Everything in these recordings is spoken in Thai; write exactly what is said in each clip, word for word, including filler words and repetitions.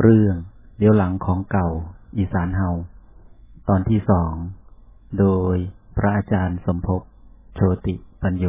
เรื่องเลี้ยวหลังของเก่าอีสานเฮาตอนที่สองโดยพระอาจารย์สมภพโชติปัญโย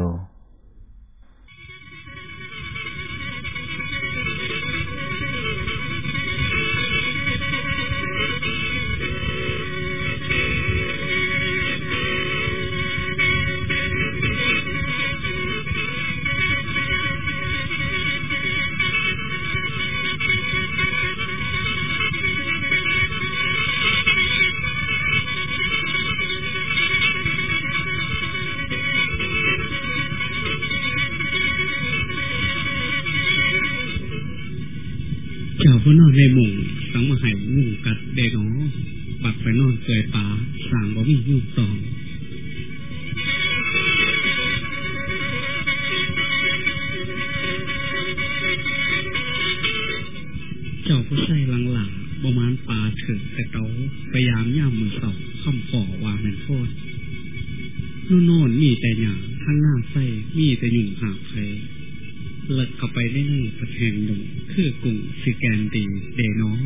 เจ้าผู้นอนในหมู่สังมาให้ยุ่งกัดเด็กน้อปักไปนอนเกยป่าสร้างบ่มียุ่งตองเจ้าผู้ใส่หลังๆประมาณป่าถึงแต่เตาพยายามย่ามมือสองคำฝ่อวางเป็นโทษนู่นโน่นมีแต่หยาทั้งหน้าใส่มีแต่ยุ่งหาใครเลิกเข้าไปได้หนึ่งประแทงหนึ่งคือกลุ่มสิแกนดีเดน้อง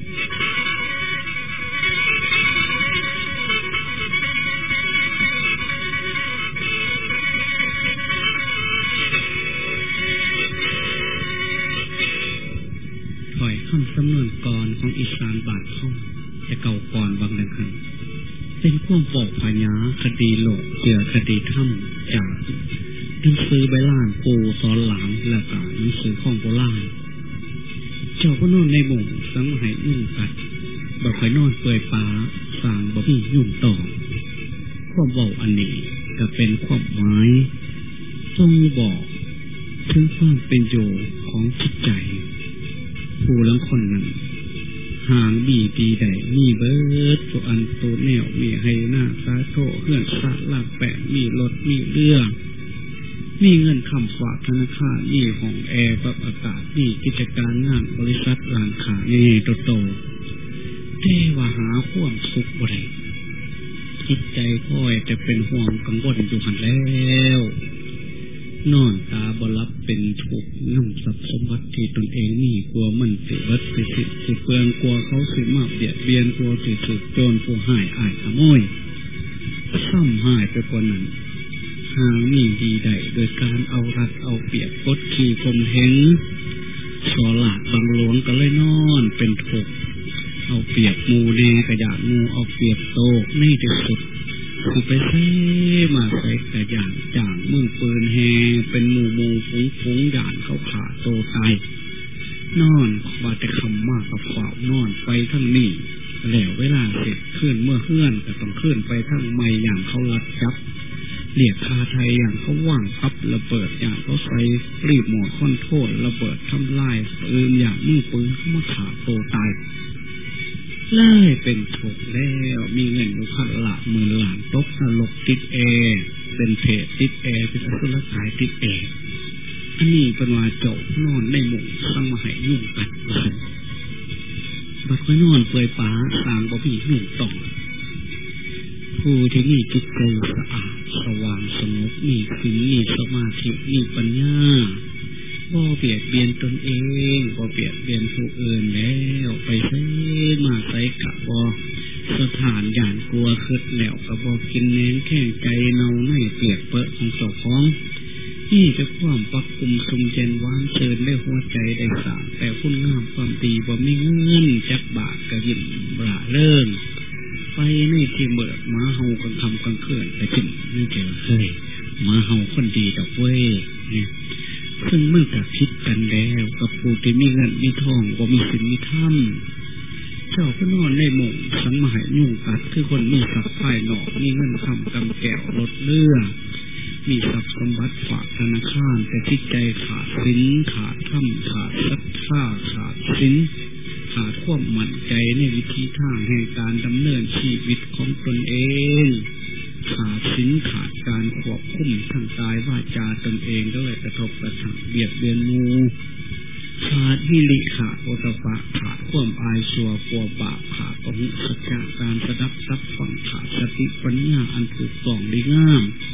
ถอยคำสำนวนกรของอีสานบาทห้องจะเก่าก่อนบางดังคันเป็นพวกบอกพญาคดีโลกเกี่ยวคดีถ้ำจากหนังสือใบล้านปูสอนหลามและกาหนังสือของโบราณเจ้าก็นอนในหมู่สังหายยุ่งกัดบ่เคยนอนเปื่อยป่าสร้างบ่มียุ่งต่อความเว้าอันนี้ก็เป็นความหมายทรงบอกถึงความเป็นอยู่ของจิตใจผู้ลังคนนั้นหางบีปีใดมีเบิดตัวอันตัวแนวมีให้หน้าสาโทเลื่อนสาลากแปะมีรถมีเรือมีเงินคำฝากธนาคารมีห้องแอร์ปรับอากาศมีกิจการงานบริษัทร้านค้าใหญ่ๆโตๆแต่ว่าหาความสุขบ่ได้จิตใจค่อยจะเป็นห่วงกังวลอยู่หันแล้วนอนตาบ่หลับเป็นทุกข์น้ำทรัพย์สมบัติที่ตนเองมีกลัวมันสิเบิดสิสิสิเปลืองกลัวเขาสิมาเบียดเบียนกลัวสิถูกโจรผู้หายอ้ายขโมยซ้ำหายไปกว่านั้นหามีดีใดโดยการเอารัดเอาเปรียบกดขี่ข่มเหงสอหลาดบางหลวงก็เลยนอนเป็นทุกข์เอาเปรียบมูเนกระยานมูเอาเปรียบโตในที่สุดคือไปเซ่มาใส่กระยานจ่างมือปืนแฮเป็นหมู่หมู่ฝูงฝูงยานเขาขาโตตายนอนว่าแต่คำมากกับฝ่านอนไปทั้งนี้แล้วเวลาเสร็จขึ้นเมื่อเฮื่อนก็ต้องขึ้นไปทั้งไม่อย่างเขาลัดจับเรียกคาไทยอย่างเขาว่างพับระเบิดอย่างเขาใส่รีบหมดค้นโทษระเบิดทำลายปืนอย่างมือปืนเขามาขาโตตายไล่เป็นถูกแล้วมีเงินอยู่พันละหมื่นล้านตกนรกติดแอร์เป็นเพจติดแอร์เป็นอสุรกายติดแอร์อันนี้เป็นว่าเจ้านอนในหมู่สังมาให้ยุ่งกัดวันบัดค่อยนอนเปลือยป่าสร้างบ่มียุ่งต่อผู้ที่มีจิตใจสะอาดสว่างสงบมีศีลมีสมาธิมีปัญญาบ่เบียดเบียนตนเองบ่เบียดเบียนผู้อื่นแล้วไปใช้มาใส่กะบ่สถานย่านกลัวคืดแล้วก็บ่กินแหนงแข้งใจเนาในเปียกเปอะของเจ้าของนี่จะความปักคุมสมเจนวางเชิญได้หัวใจได้สร้างแต่คุณงามความดีบ่มีเงินจักบาทก็ยิ้มร่าเริงไปในที่เบิดม้าเฮากันทำกันเคลื่อนแต่จิ้มนี่เจอเฮ้ยม้าเฮาคนดีดอกเว้ยเนี่ยซึ่งเมื่อกับคิดกันแล้วกับผู้ที่มีเงินมีทองบ่มีสินมีธรรมเจ้าก็นอนในหมู่สังมาให้ยุ่งกัดคือคนมีทรัพย์ภายนอกมีเงินคำกำแก้วรถเรือมีทรัพย์สมบัติฝากธนาคารแต่จิตใจขาดสินขาดธรรมขาดศรัทธาขาดสินขาดความมั่นใจในวิธีทางแห่งการดำเนินชีวิตของตนเองขาดสินขาดการควบคุมทางกายวาจาตนเองก็เลยกระทบกระทั่งเบียดเบียนมูขาดวิริขาดโอตปะขาดความอายชัวกลัวบาปขาดอหิสัจจะการสดับซับฟังขาดสติปัญญาอันถูกต้องดีงาม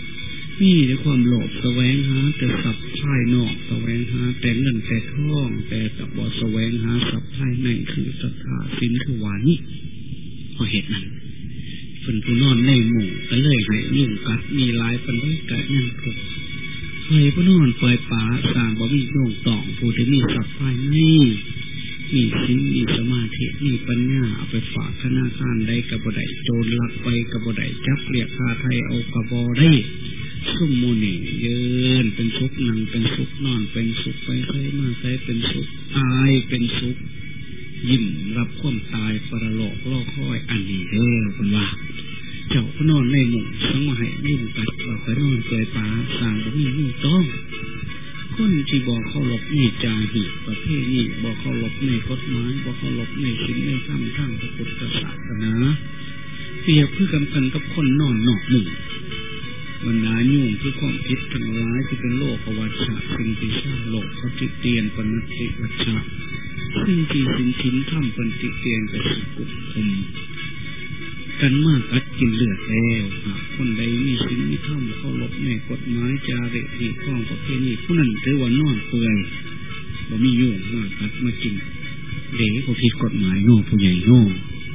มีแต่ความโลภแสวงหาแต่ทรัพย์ภายนอกแสวงหาแต่เงินแต่ทองแต่กับบ่แสวงหาทรัพย์ภายในคือศรัทธาศีลคือวานิเพราะเหตุนั้นเพิ่นผู้นอนในหมู่ก็เลยให้ยุ่งกัดมีหลายปานใดก็ยังทุกข์ให้ผู้นอนปล่อยป่าสร้างบ่มีโยงตองผู้ที่มีทรัพย์ภายในมีศีลมีสมาธิมีปัญญาเอาไปฝากธนาคารได้ก็บ่ได้โจรลักไปก็บ่ได้จับเรียกค่าไทยเอาก็บ่ได้ซุ่มโมนี่ยืนเป็นสุขนั่งเป็นสุขนอนเป็นสุขไปใช้มาใช้เป็นสุขตายเป็นสุขยิ้มรับความตายปรโลกล่อค่อยอันนี้เด้อคุณว่าเจ้าก็นอนในหมู่สังวให้ยุ่งกัดเราไปนอนเกยป่าสร้างบ่มีมุ่งต้องคนที่บอกเคารพในจารีตประเพณีบอกเคารพในกฎหมายบอกเคารพในศีลในธรรมทางพระพุทธศาสนาเปรียบเพื่อกันกันกับคนนอนนอกหมู่บรรดายุ่งคือความคิดทั้งหลายที่เป็นโลกวัฏฏะสิ่งที่สร้างโลกเขาติเตียนปณติวัฏฏะสิ่งที่สินทินทำปฏิเตียนกับสุขุมคุมกันมากกัดกินเลือดแล้วหากคนใดมีศีลมีธรรมเคารพในกฎหมายจารีตที่ข้องประเพณีผู้นั้นถือว่านอนเปื่อยบ่มียุ่งมากกัดมากินเด็กผู้ผิดกฎหมายโง่ผู้ใหญ่โง่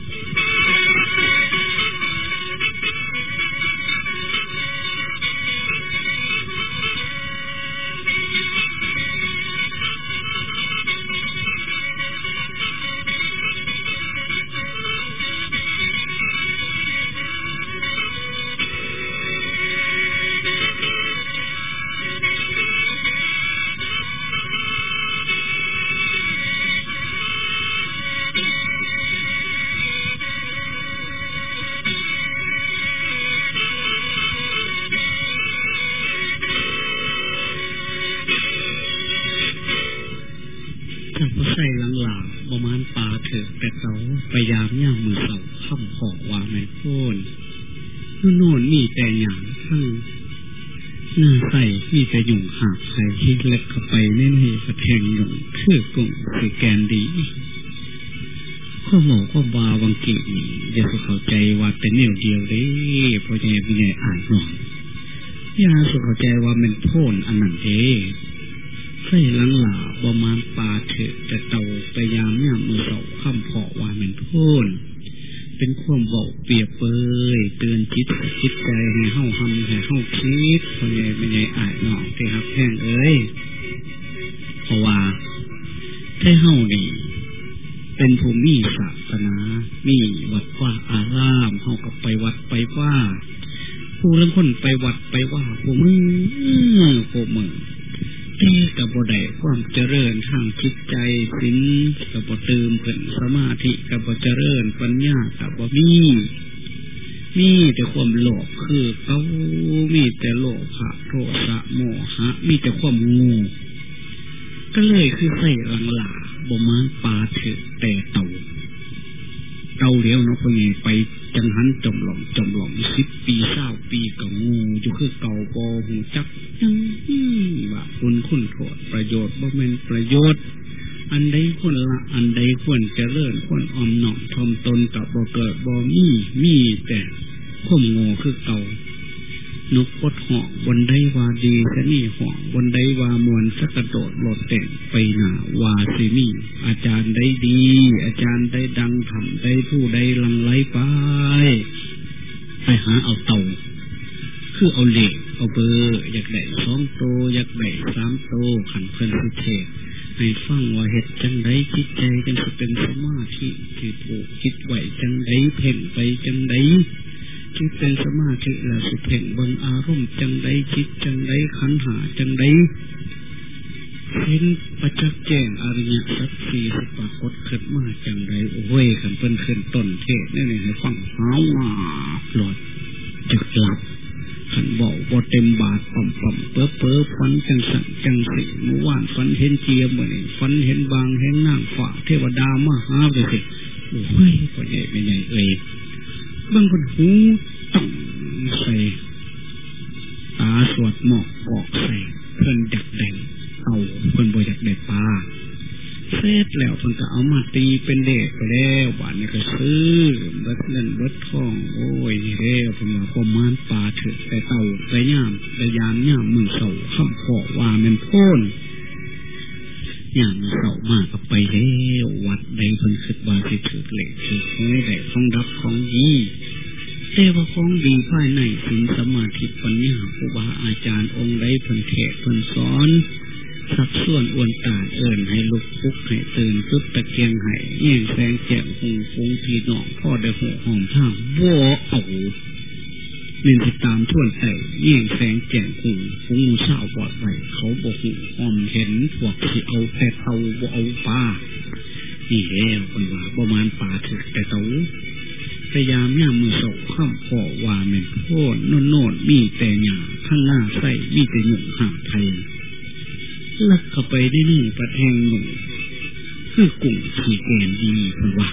พยายามย่างมือเสาค่ำขอว่าแม่โค่นโน่นมีแต่หยางทั้งหน้าใส่มีแต่หยุ่งหาบใส่ที่เล็กเข้าไปในนี่กระแทงหยุ่งคือกลุ่มสีแกนดีข้อหมอข้อบาวังกีนี่อย่าสุเข้าใจว่าเป็นแนวเดียวเลยเพราะใจเป็นไงอ่านหน่อยอย่าสุเข้าใจว่ามันโพ่นอันนั้นเองใส่หลังหล่าประมาณปลาเถอะแต่เต่าพยายามย่างมือเสาค่ำพอว่ามันโพ่นเป็นความบอกเปรียบเปยเตือนจิตจิตใจให้เฮาทำให้เฮาคิดเพราะไงเป็นไงอ่านหน่อยที่ฮักแห้งเอ้ยเพราะว่าถ้าเฮาดีเป็นผู้มีศาสนามีวัดว่าอารามเฮากับไปวัดไปว่าผู้เรื่องคนไปวัดไปว่าผู้มึงผู้มึงตีกับบ่ได้ความเจริญทางจิตใจศีลกับบ่เติมเพิ่นสมาธิกับบ่เจริญปัญญากับบ่มีมีแต่ความโลภคือเขามีแต่โลภะโทสะโมหะมีแต่ความโง่ก็เลยคือใส่หลังหลาบ่มานปลาเถอะแต่เต่าเต่าเลี้ยวเนาะพ่อใหญ่ไปจังหันจมหล่อมจมหล่อมสิบปีเศร้าปีก็งูอยู่คือเก่าบ่หูจักยังว่าคุณคุณโทษประโยชน์บ่แม่นประโยชน์อันใดควรละอันใดควรเจริญควรออมหน่อมทอมตนกับบ่เกิดบ่มีมีแต่ข่มโง่คือเก่านกพดหอกบนใดว่าดีสนี่หอกบนใดว่ามวลสักกระโดดโลดเต้นไปหน้าว่าสิมีอาจารย์ได้ดีอาจารย์ได้ดังทำได้ผู้ใดลังไหลไปไปหาเอาเต่าคือเอาเหล็กเอาเบอร์อยากได้สองโตอยากได้สามโตขันเพิ่นสุเทศให้ฟังว่าเหตุจังไดจิตใจจังจะเป็นสมาธิที่ผูกคิดไหวจังไดเพ่งไปจังไดจิตเป็นสมาธิแล้วสุเพ่งเบิ่งอารมณ์จังไดจิตจังไดขันหาจังไดเห็นประจักษ์แจ้งอริยสัจสี่สิบปรากฏขึ้นมาจังไดโอ้ยขันเพิ่นขึ้นต้นเทศนี่นี่ให้ฟังหาวว่าหลอดจึกหลับขันบอกบ่เต็มบาทป่อมป่อมเปื้อเปื้อฟันจังสันจังสิเมื่อวานฟันเห็นเจียเหมือนฟันเห็นบางเห็นนางฝ่าเทวดามาหาไปสิโอ้ยพ่อใหญ่ไม่ใหญ่เอ่ยบางคนหูต้องใส่ตาสวดหมอกออกใส่เพิ่นอยากแดงเอาเพิ่นบ่อยากได้ปลาเสร็จแล้วเพิ่นก็เอามาตีเป็นเด็กไปแล้วบ้านนี้ก็ซื้อเบิดเงินเบิดทองโอ้ยนี่เด้อเพิ่นว่าประมาณปลาถึกแต่เต่าไปย่ามไปยามย่ามมือเสาค่ำพอว่าแม่นโพ่นย่ามเสามากก็ไปแล้ววัดใดเพิ่นคิดว่าสิถึกเหล็กถึกหวยได้ของดับของดีแต่ว่าของดีภายในศีลสมาธิปัญญาครูบาอาจารย์องค์ใดเพิ่นเทศน์เพิ่นสอนสักส่วนอวนตาเอิญให้ลุกพุกให้ตื่นจุดตะเกียงให้แย่งแสงแจ่มหูฟุ้งพี่น้องพ่อได้หูหอมท่าบ่เอาเน้นติดตามท่วนใส่แย่งแสงแจ่มหูฟุ้งมูสาวบอดไว้เขาบอกหูหอมเห็นพวกที่เอาแต่เตาบ่เอาปลานี่แล้วคนว่าประมาณปลาถึกแต่เตาพยายามย่ามือโศกข้ามพ่อว่าเม็นโพดโน่นโน่นมีแต่หยาข้างหน้าใส่มีแต่หยุ่งห่างไทยลักเข้าไปได้หนึ่งประแทงหนุ่มคือกลุ่มขี่แกนดีคนว่า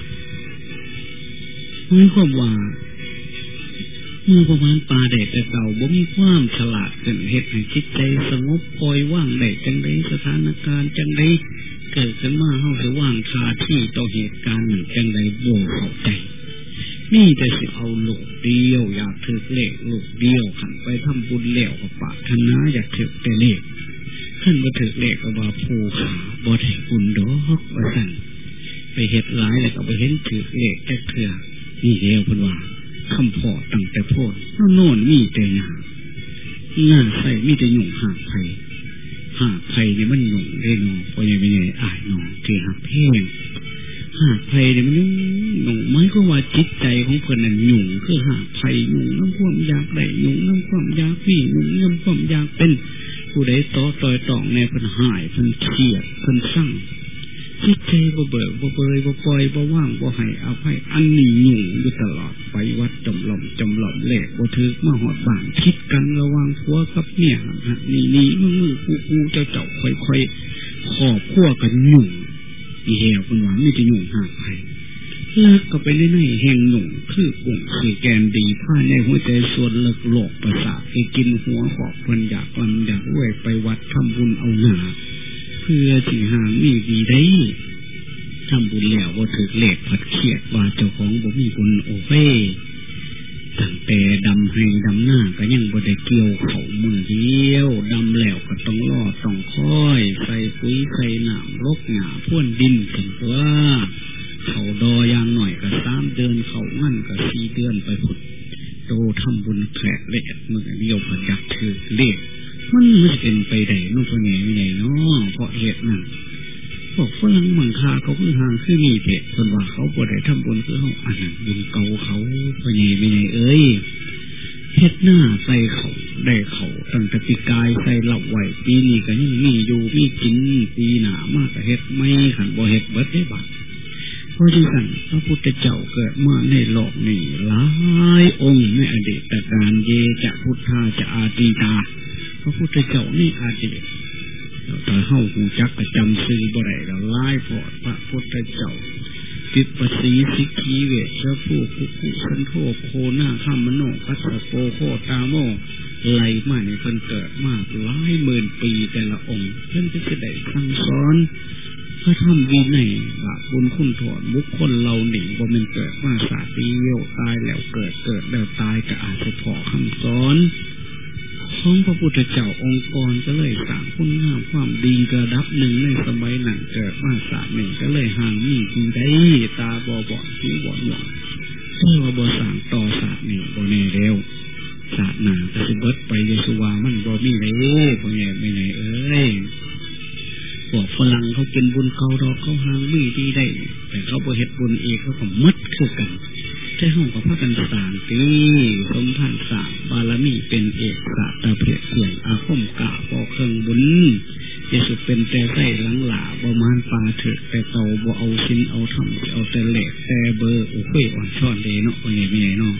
มีความว่าเมื่อประมาณปลาเด็กแต่เก่าบ่มีความฉลาดจนเหตุให้จิตใจสงบปล่อยว่างได้จังไดสถานการณ์จังไดเกิดขึ้นมาเฮาสิว่างคาที่ต่อเหตุการณ์หนึ่งจังไดบ่เข้าใจนี่แต่สิเอาลูกเดียวอยากถือเลขลูกเดียวขันไปทำบุญแล้วกับปะธนาอยากถือแต่เลขขึ้นมาถือเลขกับว่าภูขาบ่ได้บุญดอกว่าสั่นไปเฮ็ดร้ายแล้วก็ไปเห็นถือเลขแค่เถื่อนี่เดียวเพิ่นว่าคำพอตั้งแต่โพดโน่นมีแต่หยาหน้าใส่มีแต่หยุ่งห่างไผ่ห่างไผ่เนี่ยมันหยุ่งเร่งพอยังไม่ไงอายหนุ่งที่หักเพ่งห่างไผ่เนี่ยมันยุ่งหนุ่งไม่ก็ว่าจิตใจของเพิ่นนั่นหยุ่งคือห่างไผ่หยุ่งน้ำความอยากได้หยุ่งน้ำความอยากวิ่งหยุ่งน้ำความอยากเป็นผู้ใดต่อต่อยต่องในเพิ่นหายเพิ่นเครียดเพิ่นสั่งจิตใจบ่เบิกบ่เบยบ่ปล่อยบ่ว่างบ่ให้อภัยอันนี้หยุ่งอยู่ตลอดไปวัดจำหล่อมจำหล่อมเละบ่ถึกมาหอดบ้านคิดกันระวังผัวกับเมียนี่นี่มึงมึงกูกูเจ้าเจ้าค่อยๆขอบขั้วกันหยุ่งอีเหี้ยเพิ่นว่ามีแต่หยุ่งหาไปลักก็ไปในแห่งหนุ่งคือกลุ่มคือแกนดีภายในหัวใจส่วนเลิกโลกประสาทไปกินหัวขอบเพิ่นอยากลำอยากรวยไปวัดทำบุญเอาหนาเพื่อสิหามีดีได้ทำบุญแล้วว่าถือเลขผัดเครียดว่าเจ้าของบ่มีบุญโอเว่ตั้งแต่ดำให้ดำหน้าก็ยังบ่ได้เกี่ยวเขามือเดียวดำแล้วก็ต้องรอต้องค่อยใส่ปุ๋ยใส่น้ำรกหญ้าพ่นดินกันว่าเขาดออย่างหน่อยก็สามเดือนเขางั้นก็สี่เดือนไปผุดโตทำบุญแผลเละมือเดียวผัดยักถือเลขมันไม่เป็นไปได้นู่นพวกนี้ไม่ได้เนาะเพราะเหตุนั้นพวกฝรั่งมังคาเขาคือห่างคือมีเพศส่วนว่าเขาบ่ได้ทำบุญคือเขาอันนั้นบุญเก่าเขาพวกนี้ไม่ได้เอ้ยเฮ็ดหน้าใส่เขาได้เขาตั้งแต่ปีกายใส่เหล่าไหวปีนี้ก็ยังมีอยู่มีกินปีหนามากเฮ็ดไม่ขันบ่เฮ็ดเบิดได้บัดเพราะฉะนั้นพระพุทธเจ้าเกิดมาในโลกนี้หลายองค์ในอดีตการเยจะพุทธาจะอาตีตาพระพุทธเจ้านี่อาดีตแต่เฮาหูจักประจำซื้อบ่ได้แล้วไล่พอดพระพุทธเจ้าปิดประสีสิกขีเวชเจ้าผู้คุกุสันโธโคนาข้ามโนกัสสโปโคตาโมไหลมาในเพิ่นเกิดมากหลายหมื่นปีแต่ละองค์เพิ่นจะได้สั่งสอนพระธรรมวินัยบาปบุญคุณโทษบุคคลเราหนีบ่แม่นเกิดมาสาปีเยี่ยวตายแล้วเกิดเกิดแล้วตายก็อาจจะพอคำสอนของพระพุทธเจ้าองค์กรก็เลยสร้างคุณงามความดีระดับหนึ่งในสมัยนั้นเกิดมาศาสตร์หนึ่งก็เลยห่างมีดีได้ตาบอบอดผิวบอดหลงเพื่อว่าบ่สร้างต่อศาสตร์หนึ่งบ่แน่เร็วศาสตร์หนาก็สิเบิดไปเยสุวามันบ่มีเลยพ่อใหญ่ไม่ไหนเอ้ยพวกฝรั่งเขาเป็นบุญเก่าดอกเขาห่างมีดีได้แต่เขาบ่เฮ็ดบุญเองเขาก็มัดคือกันแต่ห้องกับพระกันสางตีสมพันธ์สางบารมีเป็นเอกสาตาเพียรเสียงอาคมกะปอเครื่องบุญจะสุดเป็นแต่ไส้หลังหลาประมาณปลาเถิดแต่เตาบ่เอาชิ้นเอาทำเอาแต่เหล็กแต่เบอร์โอ้โหอ่อนช้อนเดเนาะโอ้ยไม่ใหญ่เนาะ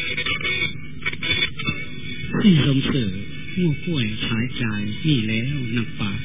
ที่สมเสริมหัวกล้วยขายจ่ายนี่แล้วนักป่า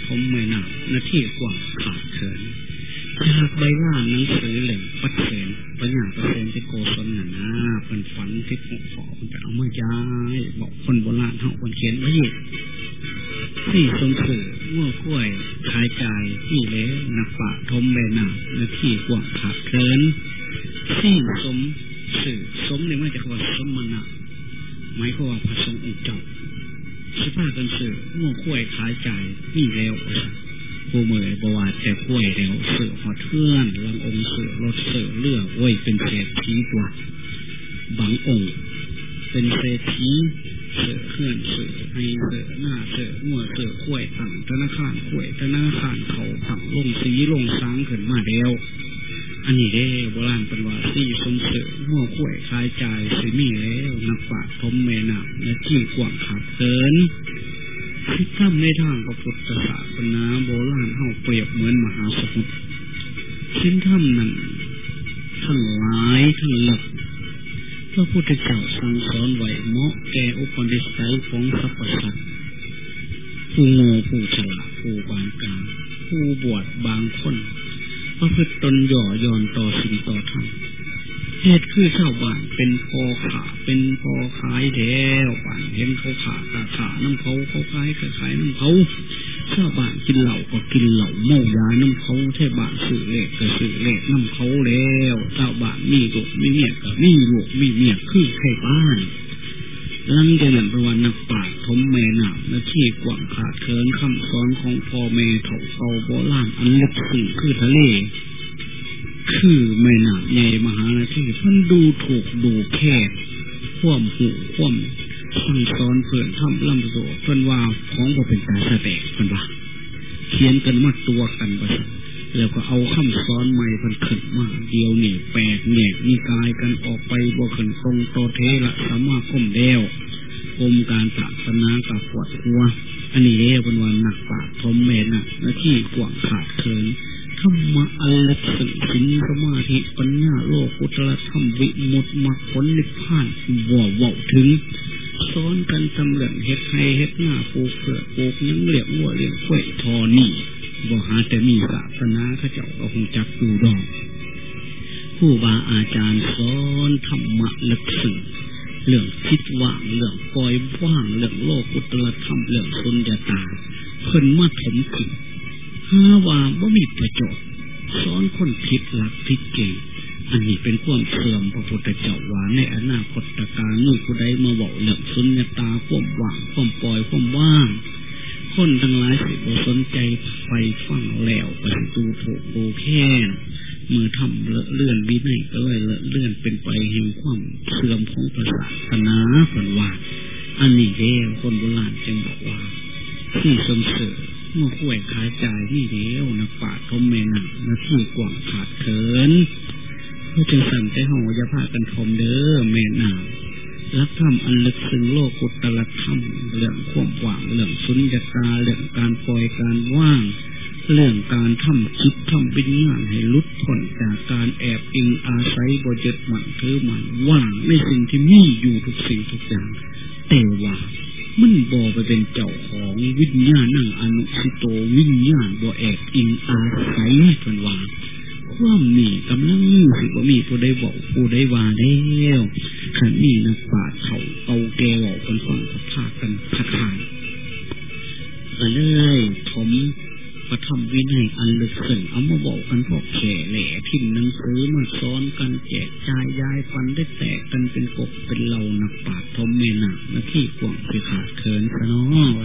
ทมแม่น้ำหน้าที่กว้างขาดเขินจากใบหน้าหนังสือเหล่มปัดเสนปัญญาเปอร์เซ็นต์ที่โกศลหนาเป็นฝันที่หกฝอมันไปเอามาย้ายบอกคนโบราณเขาคนเขียนไว้ที่สมสื่อเมื่อกล้วยขายจ่ายที่เละนักป่าทมแม่น้ำหน้าที่กว้างขาดเขินที่สมสื่อสมเนี่ยไม่จะคำว่าสมณะหมายความว่าพระสงฆ์องค์เจ้าสิบ้ากันสื่อเมื่อกล้วยขายจ่ายนี่แล้วผู้เมื่อยบวาแต่กล้วยเร็วเสือหอเทื่อนลังองค์เสือรถเสือเลือกโว้ยเป็นเศรษฐีตัวบางองค์เป็นเศรษฐีเสือเคลื่อนเสือให้เสือหน้าเสือเมื่อเสือกล้วยตั้งธนาคารกล้วยธนาคารเขาตั้งลงสีลงสังขึ้นมาแล้วอันนี้เด้โบราณเป็นว่าสี่สมเสือเมื่อกล้วยคลายจ่ายสิมีแล้วนักปราชญ์ทมแม่น้ำและที่กว้างขาดเกินที่ทำในทางพระพุทธศาสนาโบราณเขาเปรียบเหมือนมหาสมุทรชิ้นถ้ำนั้นทั้งหลายทั้งหลักพระพุทธเจ้าสั่งสอนไว้เหมาะแก่อุปนิสัยของสรรพสัตว์ผู้โง่ผู้ฉลาดผู้บางกลางผู้บวชบางคนประพฤติตนหย่อย่อนต่อสิ่งต่อธรรมเหตุคือชาวบ้านเป็นพอขาเป็นพอขายแล้วบ้านเห็นเขาขาตาขาน้ำเขาเขาขายขายน้ำเขาชาวบ้านกินเหล้าก็กินเหล้าเมายาน้ำเขาแท่บ้านสื่อเล็กก็สื่อเล็กน้ำเขาแล้วชาวบ้านมีลูกมีเมียก็มีลูกมีเมียคือใครบ้านหลังจากนั้นประวัตินักปราชญ์ทมแม่น้ำหน้าที่กว้างขาดเขินคำสอนของพ่อแม่เฒ่าเก่าโบราณอันลึกซึ้งคือทะเลคือแม่น้ำใหญ่มหานาทีเพิ่นดูถูกดูแค่ข่มหูข่มสั่งสอนเพื่อนทำล่ำโซ่เพิ่นว่าของบ่เป็นตาแสดงเพิ่นว่าเขียนกันมาตัวกันบ่แล้วก็เอาคำสอนใหม่เพิ่นขึ้นมาเดียวนี่แปลกแหนกนิกายกันออกไปบ่ขึ้นตรงโตเทระสมาคมแล้วกรมการศาสนากับปวดหัวอันนี้เรียกว่านักปราชญ์ทมแม่น้ำหน้าที่กว้างขาดเขินธรรมะอันลึกซึ้งสินสมาธิปัญญาโลกุตละธรรมวิมุตติมรรคผลนิพพานบ่เว้าถึงสอนกันสำเร็จเฮ็ดให้เฮ็ดหน้าปลูกเผือกปลูกยังเลี้ยงวัวเลี้ยงควายทอนี่บ่หาแต่มีศาสนาเขาเจ้าก็คงจักดูดอกผู้บาอาจารย์สอนธรรมะลึกซึ้งเรื่องคิดว่างเรื่องปล่อยว่างเรื่องโลกุตละธรรมเรื่องสุญญตาเพิ่นมาถมถึงหาว่าบ่มีประโยชน์สอนคนผิดหลักผิดเก่งอันนี้เป็นความเสื่อมพระพุทธเจ้าว่าในอนาคตการเมื่อผู้ใดมาบอกเรื่องสุญญตาความว่างความปล่อยความว่างคนทั้งหลายสิบ่สนใจไปฟังแล้วไปดูถูกดูแค่มือทำเลอะเลื่อนวินัยก็เลยเลอะเลื่อนเป็นไปแห่งความเสื่อมของศาสนาเพิ่นว่าอันนี้เด้คนโบราณจึงบอกว่าที่สมเสริญเมื่อข่วยขายจ่ายนี่เดียวนักปราชญ์ทมแม่น้ำหน้าที่กว้างขาดเขินเพื่อจึงสั่งใจห่ออย่าพากันทมเด้อแม่น้ำรักธรรมอันลึกซึ้งโลกุตละธรรมเรื่องความว่างเรื่องสุญญตาเรื่องการปล่อยการว่างเรื่องการทำจิตทำวิญญาณให้หลุดพ้นจากการแอบอิงอาศัยบ่ยึดมั่นถือมั่นว่างในสิ่งที่มีอยู่ทุกสิ่งทุกอย่างแต่ว่ามันบ่ไปเป็นเจ้าของวิญญาณนั่งอนุสิโตวิญญาณบ่แอบอิงอาศัยเพิ่นว่าความนี่กำลังสิบ่มีผู้ใดบอกผู้ใดว่าแล้วคันนี้นักปราชญ์เขาเอาแก่เว้ากันฟังพากันคัดค้านก็เลยถมพระธรรมวินัยอันลึกซึ้งเอามาบอกกันพวกแข่แหล่พิมพ์หนังสือมาสอนกันแจกจ่ายย้ายฟันได้แตกกันเป็นกบเป็นเหล่านักปราชญ์ทมแม่น้ำหน้าที่กว้างสิขาดเขินซะเนาะ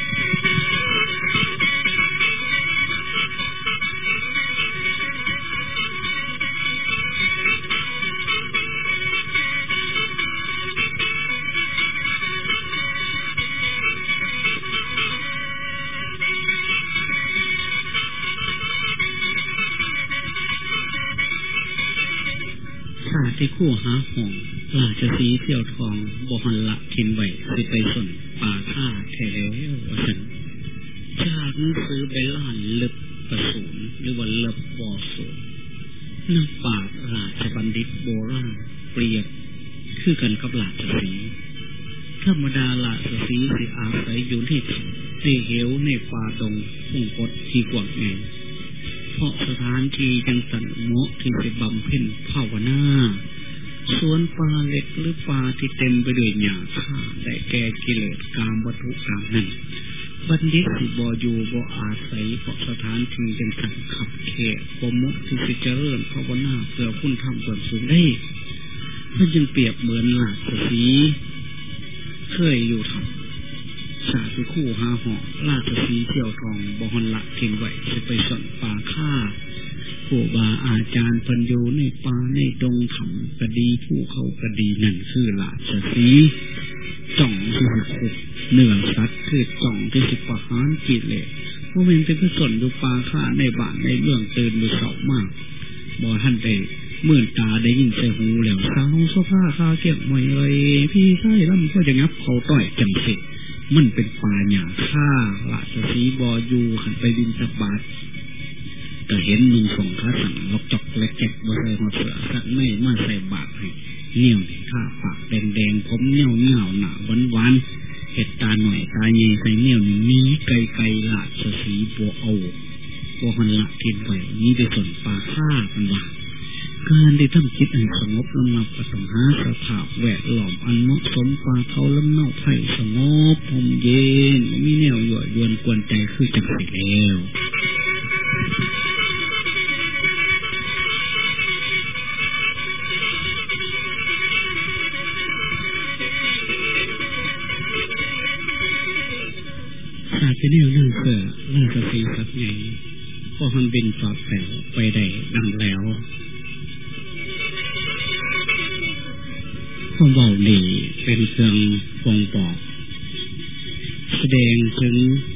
ที่คู่หาห้องราชสีเที่ยวทองบ่หันละทินไว้สิไปสนป่าท่าแท้แล้วว่าซั่นจากหนังสือใบล้านลึกประสูนหรือว่าเลิบบ่อสูนนักปราชญ์ราชบัณฑิตโบราณเปรียบคือกันกับราชสีธรรมดาราชสีสิอาศัยอยู่ที่ถ้ในเหวในป่าดงพุ่งกดที่กว้างใหญ่เพราะสถานที่จังสันเหมาะที่จะบำเพ็ญภาวนาสวนป่าเล็กหรือป่าที่เต็มไปด้วยหญ้าคาได้แก่กิเลสกามวัตถุกรรมนั้นบัณฑิตสิบ่อยู่บ่อาศัยเพราะสถานที่จังสันขับเขตบ่เหมาะที่จะเจริญภาวนาเพื่อคุณธรรมส่วนสูงได้เพื่อจึงเปรียบเหมือนราชสีห์เคยอยู่ทำชาติคู่หาหอกราชสีห์เที่ยวทองบ่หนละเก่งไหวจะไปสอนป่าฆ่าผู้บาอาจารย์พันโยในป่าในดงธรรมกดีผู้เขากดีนั่นคือราชสีห์จ่องที่สิขุเนื้อสัตว์คือจ่องที่สิประหารกิเลสเพราะมันเป็นกุศลอยู่ป่าฆ่าในบ้านในเรื่องตื่นมือเสามากบ่ท่านได้เมื่อตาได้ยินใส่หูแล้วสาวโซฟาคาเก็บหมอยเลยพี่ใช่แล้วมันก็จะงับเขาต่อยจังสิมันเป็นป่าหญ้าฆ่าราชสีห์บอยูขันไปดินตะบาดก็เห็นนุ่งส่งขาสั่งลอกจอกเล็กแกะบริเวณหัวเสือสักไม่มาใส่บาตรให้เหนียวข้าปากแดงแดงผมเหนียวเหนียวหนาหวานหวานเห็ดตาหน่อยตาเย่ใส่เหนียวนี้ไกลไกลราชสีห์บัวเอาบัวหันละเทียนไหวนี้ได้ส่วนป่าฆ่าเป็นว่าการได้ทำจิตอันสงบลงมาประสมหาสภาพแวดล้อมอันเหมาะสมป่าเขาลำเนาไผ่สงบพมเย็นมีแนวหยั่วยวนกวนใจคือจังสิแล้วชาติแนวนั่งเสือราชสีห์สักไงพอมันบินฝากแถวไปได้ดังแล้วความเบาหลีเป็นเครื่องฟองปอกแสดงถึง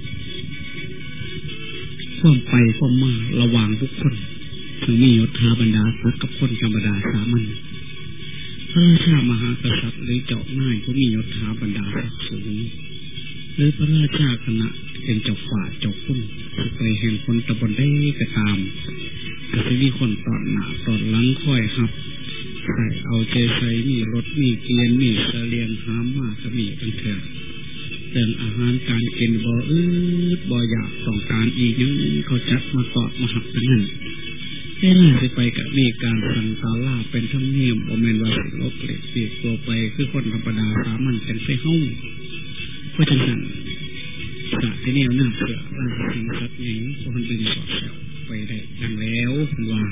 ความไปความมาระหว่างบุคคลถึงมียศถาบรรดาศักดิ์กับคนธรรมดาสามัญพระราชามหากษัตริย์หรือเจ้าง่ายก็มียศถาบรรดาศักดิ์สูงหรือพระราชาคณะเป็นเจ้าฝ่าเจ้าคุณไปแห่งคนตะบนได้ก็ตามก็จะมีคนตอนหน้าตอนหลังคอยครับใส่เอาใจใส่มีรถมีเกียนมีเสลียงหามากก็มีตั้งเถอะเรื่องอาหารการกินบ่อืดบ่อยากต้องการอีกยังเขาจัดมาตอดมาหักกันนั่นแค่น่าจะไปกับมีการสั่งตาล่าเป็นธรรมเนียมบ่แม่นว่าสิลบเล็กเปียกตัวไปคือคนธรรมดาสามัญเป็นไปห้องเพราะฉะนั้นสาที่นี่น่าเสือราชสีห์สัตว์นี้คนดึงสอดแสวไปได้ดังแล้วว่า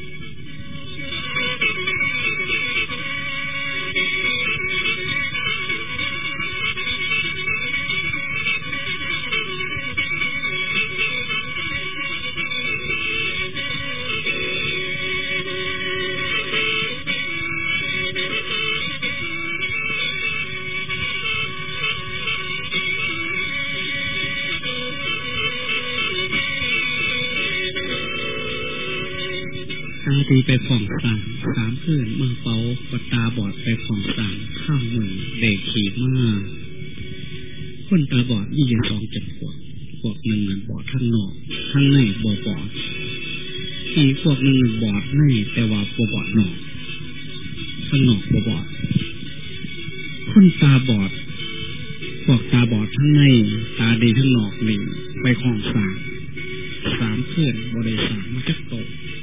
ตาดีไปผ่องสางสามคืนมาเป่าปตาบอดไปผ่องสางข้าวมือเด็กขี่มาคนตาบอดยี่สิบสองจับพวกพวกหนึ่งเงินบอดทั้งนอกทั้งในบ่บอดอีกพวกหนึ่งเงินบอดในแต่ว่าบ่บอดนอกทั้งนอกบ่บอดคนตาบอดพวกตาบอดทั้งในตาดีทั้งนอกนี่ไปผ่องสางสามคืนบริสามมาจักโต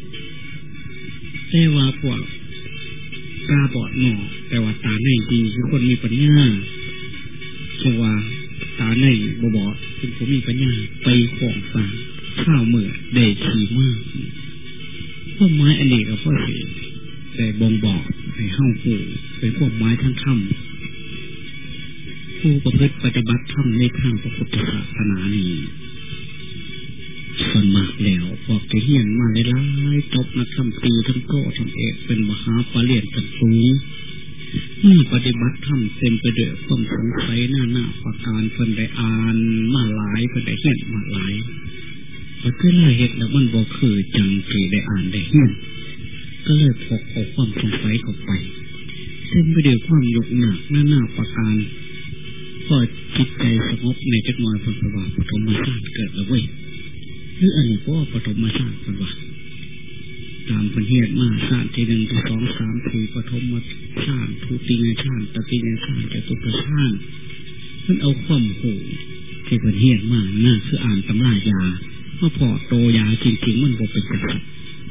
แต่ว่าพวกตาบอดหนอแต่ว่าตาในดีคือคนมีปัญญาเพราะว่าตาในบ่บอดเป็นผู้มีปัญญาไปของสางข้าวเมื่อได้ขี่มากพวกไม้อันนี้กับพ่อเสียแต่บ่งบอกให้เข้าหูเป็นพวกไม้ทั้งคำผู้ประพฤติปฏิบัติธรรมในทางพระพุทธศาสนานี้ส่วนมากแล้วพวกที่เฮียนมาหลายๆจบนักธรรมตรีทั้งโตทั้งเอกเป็นมหาปรริญญาชั้นสูงเมื่อปฏิบัติธรรมเต็มไปด้วยความสงสัยหน้าหน้าประการเพิ่นได้อ่านมาหลายเพิ่นได้เฮียนมาหลายพอเวลาเฮ็ดแล้วมันบ่คือจังที่ได้อ่านได้เฮียนก็เลยพกเอาความสงสัยเข้าไปเต็มไปด้วยความยกหนักหน้าหน้าประการพอจิตใจสงบในจักหน่อยเพิ่นว่าปฐมฌานเกิดแล้วเว้ยหรืออันนี้ก็ปฐมฌานเป็นว่าตามพันเฮียดมาฌานที่หนึ่งที่สองสามสี่ปฐมฌานทุติยฌานตติยฌานจตุตฌานเพิ่นเอาความหูที่เพิ่นเฮียนมาน่าคืออ่านตำรายาว่าพอโตยาจริงๆมันบ่เป็นจังซั่น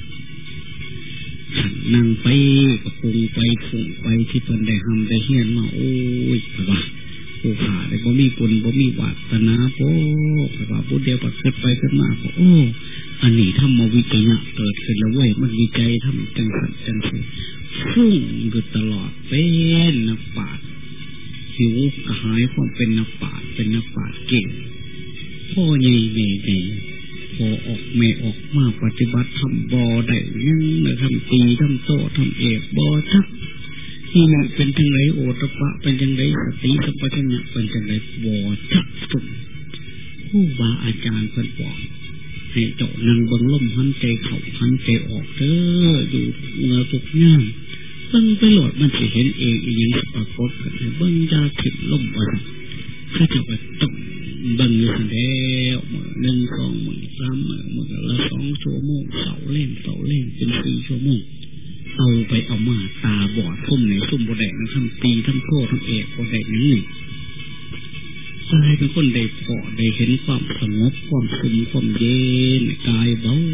ฉันนั่งไปกับปรุงไปฝุ่งไปที่เพิ่นได้ทำได้เฮียนมาโอ้ยว่าผู้ขาได้บ่มีบุญบ่มีวาสนาโอ้ว่าผู้เดียวปัดขึ้นไปขึ้นมาโอ้อันนี้ทำมาวิจัยเกิดขึ้นแล้วเว้ยมันวิจัยทำจังสันจังสิฟุ้งอยู่ตลอดเป็นนักปราชญ์หิวกระหายความเป็นนักปราชญ์เป็นนักปราชญ์เก่งพ่อใหญ่แม่ใหญ่พอออกแม่ออกมาปฏิบัติทำบ่ได้ยังทำตีทำโตทำเอกบ่ทักที่นั่นเป็นจังไรโอตปะเป็นจังไรสติสัมปชัญญะเป็นจังไรบ่ทักสุดผู้บาอาจารย์เพิ่นบอกให้เจาะนั่งบังล่มหันใจเข่าหันใจออกเด้ออยู่เงือทุกย่างเบิ่งไปโหลดมันจะเห็นเองอีกอย่างปรากฏกันเบิ่งยาถิ่นล่มวันข้าจะไปตกเบิ่งอยู่สันแล้วมือหนึ่งสองมือสามมือมือละสองชั่วโมงเสาเล่นเสาเล่นเป็นสี่ชั่วโมงเอาไปเอามาตาบอดทุ่มในทุ่มบ่ได้นะทำตีทำโทษทำเอกบ่ได้นั่นนี่อะไรเป็นคนได้พอได้เห็นความสงบความสุขความเย็นกายเบา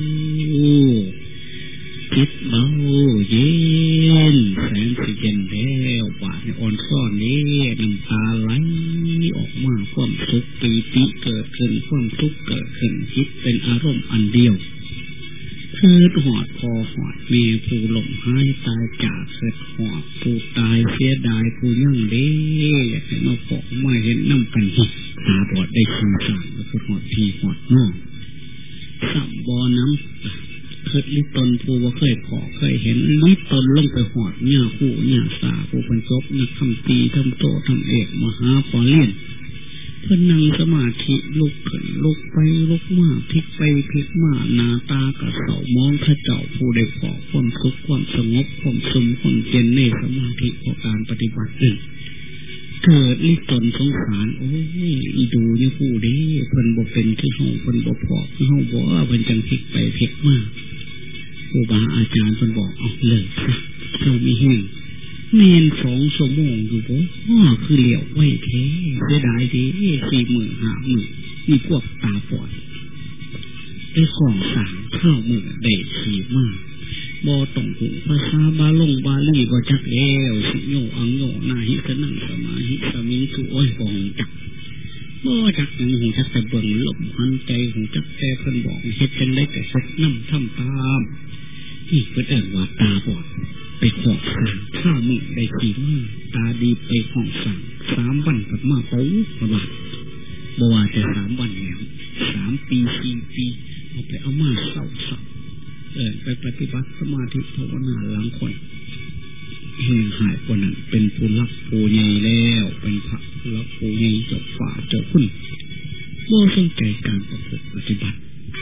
จิตเบาเย็นแสนสิเย็นแล้วหวานอ่อนซ่อนนี้น้ำตาไหลออกมาความสุขปีติเกิดขึ้นความทุกข์เกิดขึ้นจิตเป็นอารมณ์อันเดียวคือหอดพอหอดเมียผู้หลงหายตายจากเกิดหอดผู้ตายเสียดายผู้ยั่งเด้อยากให้มาพอกมาเห็นน้ำกันหิตาบอดได้ชีสั่งก็คือหอดพีหอดน้องสัมบอน้ำเกิดลิตนผู้ว่าเคยพอเคยเห็นลิตนลงไปหอดหญ้าผู้หญ้าสาผู้เป็นจบนักทำตีทำโตทำเอกมหาปอเลียนเพื่อนั่งสมาธิลุกขึ้นลุกไปลุกมาพลิกไปพลิกมาหน้าตากระเสามองพระเจ้าผู้ได้ขอความสุขความสงบความสมความเย็นในสมาธิของการปฏิบัติอื่นเกิดลิตนสงสารโอ้ยอีดูนี่ผู้เด้เพิ่นบ่เป็นคือเฮาเพิ่นบ่พอคือเฮาบ่ว่าเพิ่นจังพลิกไปพลิกมาครูบาอาจารย์เพิ่นบอกเอาเลิกซะเจ้ามีแห้งเมนสองชั่วโมงอยู่บ่อ้อคือเหลียวไว้แท้เสียดายดีสี่หมื่นห้าหมื่นมีพวกตาปอดได้ของสามเท่ามือได้ขี่มากบ่ต้องหูภาษาบาลงบาลีบ่จักแล้วสิโยอังโยนาหิสนังสมาหิสมิงสุโอ้ยบ่งจักบ่จักยังหูจักแต่เบิ่งลมหันใจหูจักแต่เพิ่นบอกเฮ็ดจังได๋ก็เฮ็ดนำทำตามนี่เพิ่นเอิ้นว่าตาบอดไปของสั่งข้ามือได้ขี่มือตาดีไปของสั่งสามวันกับมาเขาประวัติบ่ว่าจะสามวันแล้วสามปีสี่ปีเอาไปเอามาเศร้าเศร้าเออไปปฏิบัติสมาธิภาวนาล้างคนเฮงหายคนนั้นเป็นผู้รักผู้ใหญ่แล้วเป็นพระรักผู้ใหญ่เจ้าฝ่าเจ้าคุณบ่สนใจการประพฤติปฏิบัติ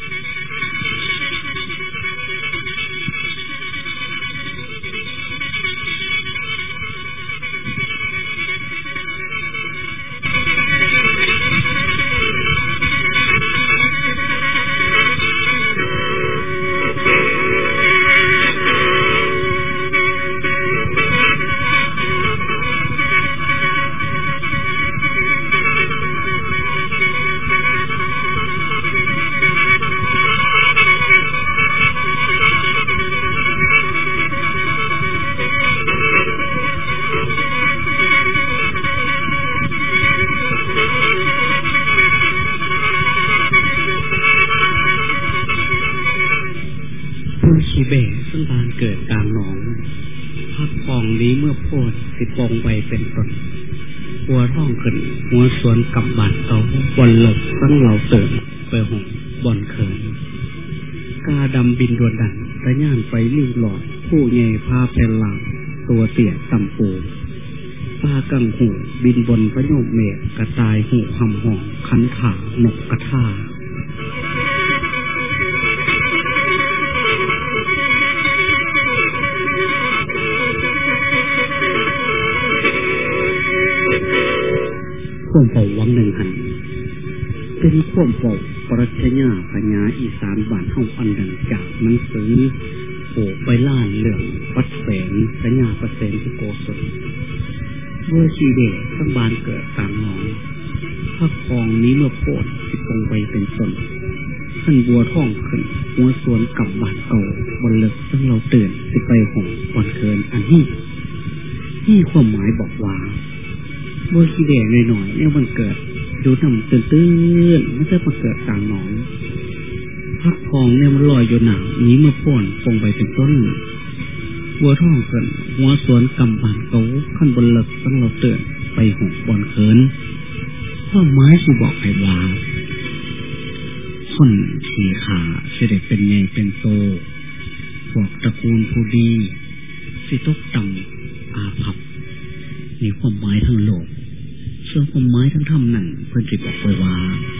สิปองใบเป็นต้นหัวร่องขึ้นหัวสวนกับบาดเก่าบอลหลบตั้งเหล่าเติมไปหงบอลเขินกาดำบินดวนดันระย่านไปลิ้วหลอดผู้ใหญ่พาเป็นหลังตัวเตี่ยต่ำปูปลากังหูบินบนพระโยมเมฆกระต่ายหูหำห่องขันขานกกระท่าข่วมเฝ้าวังหนึ่งหันเป็นข่วมเฝ้าปรัชญาปัญญาอีสานบ้านเฮาอันดังจากหนังสือโผล่ไปล่านเรื่องวัดแสงสัญญาประเสนที่โกศลเวอร์ชีเดชทั้งบ้านเกิดต่างหนองพพักฟองนี้เมื่อโพดสิปงไว้เป็นต้นขั้นบัวท่องขึ้นหัวสวนกับบาดเก่าบนเลิกซึ่งเราตื่นสิไปหงบนเกินอันนี้นี่ความหมายบอกว่าบัวขี้แดงหน่อยๆเนี่ยมันเกิดดูน้ำตื้นๆไม่ใช่มาเกิดกลางหนองพักฟองเนี่ยมันลอยอยู่หนังนี้เมื่อโพดปงไว้เป็นต้นบัวท่องขึ้นหัวสวนกำบาดเก่าขั้นบนเลิกซึ่งเราตื่นไปหงบนเกินข้อไม้ที่บอกให้ว่าคนที่ขาเสด็จเป็นใหญ่เป็นโตพวกตระกูลผู้ดีสิตกต่ำอาภัพมีความหมายทั้งโลกส่วนความหมายทั้งธรรมนั่นเพิ่นสิบอกไว้ว่า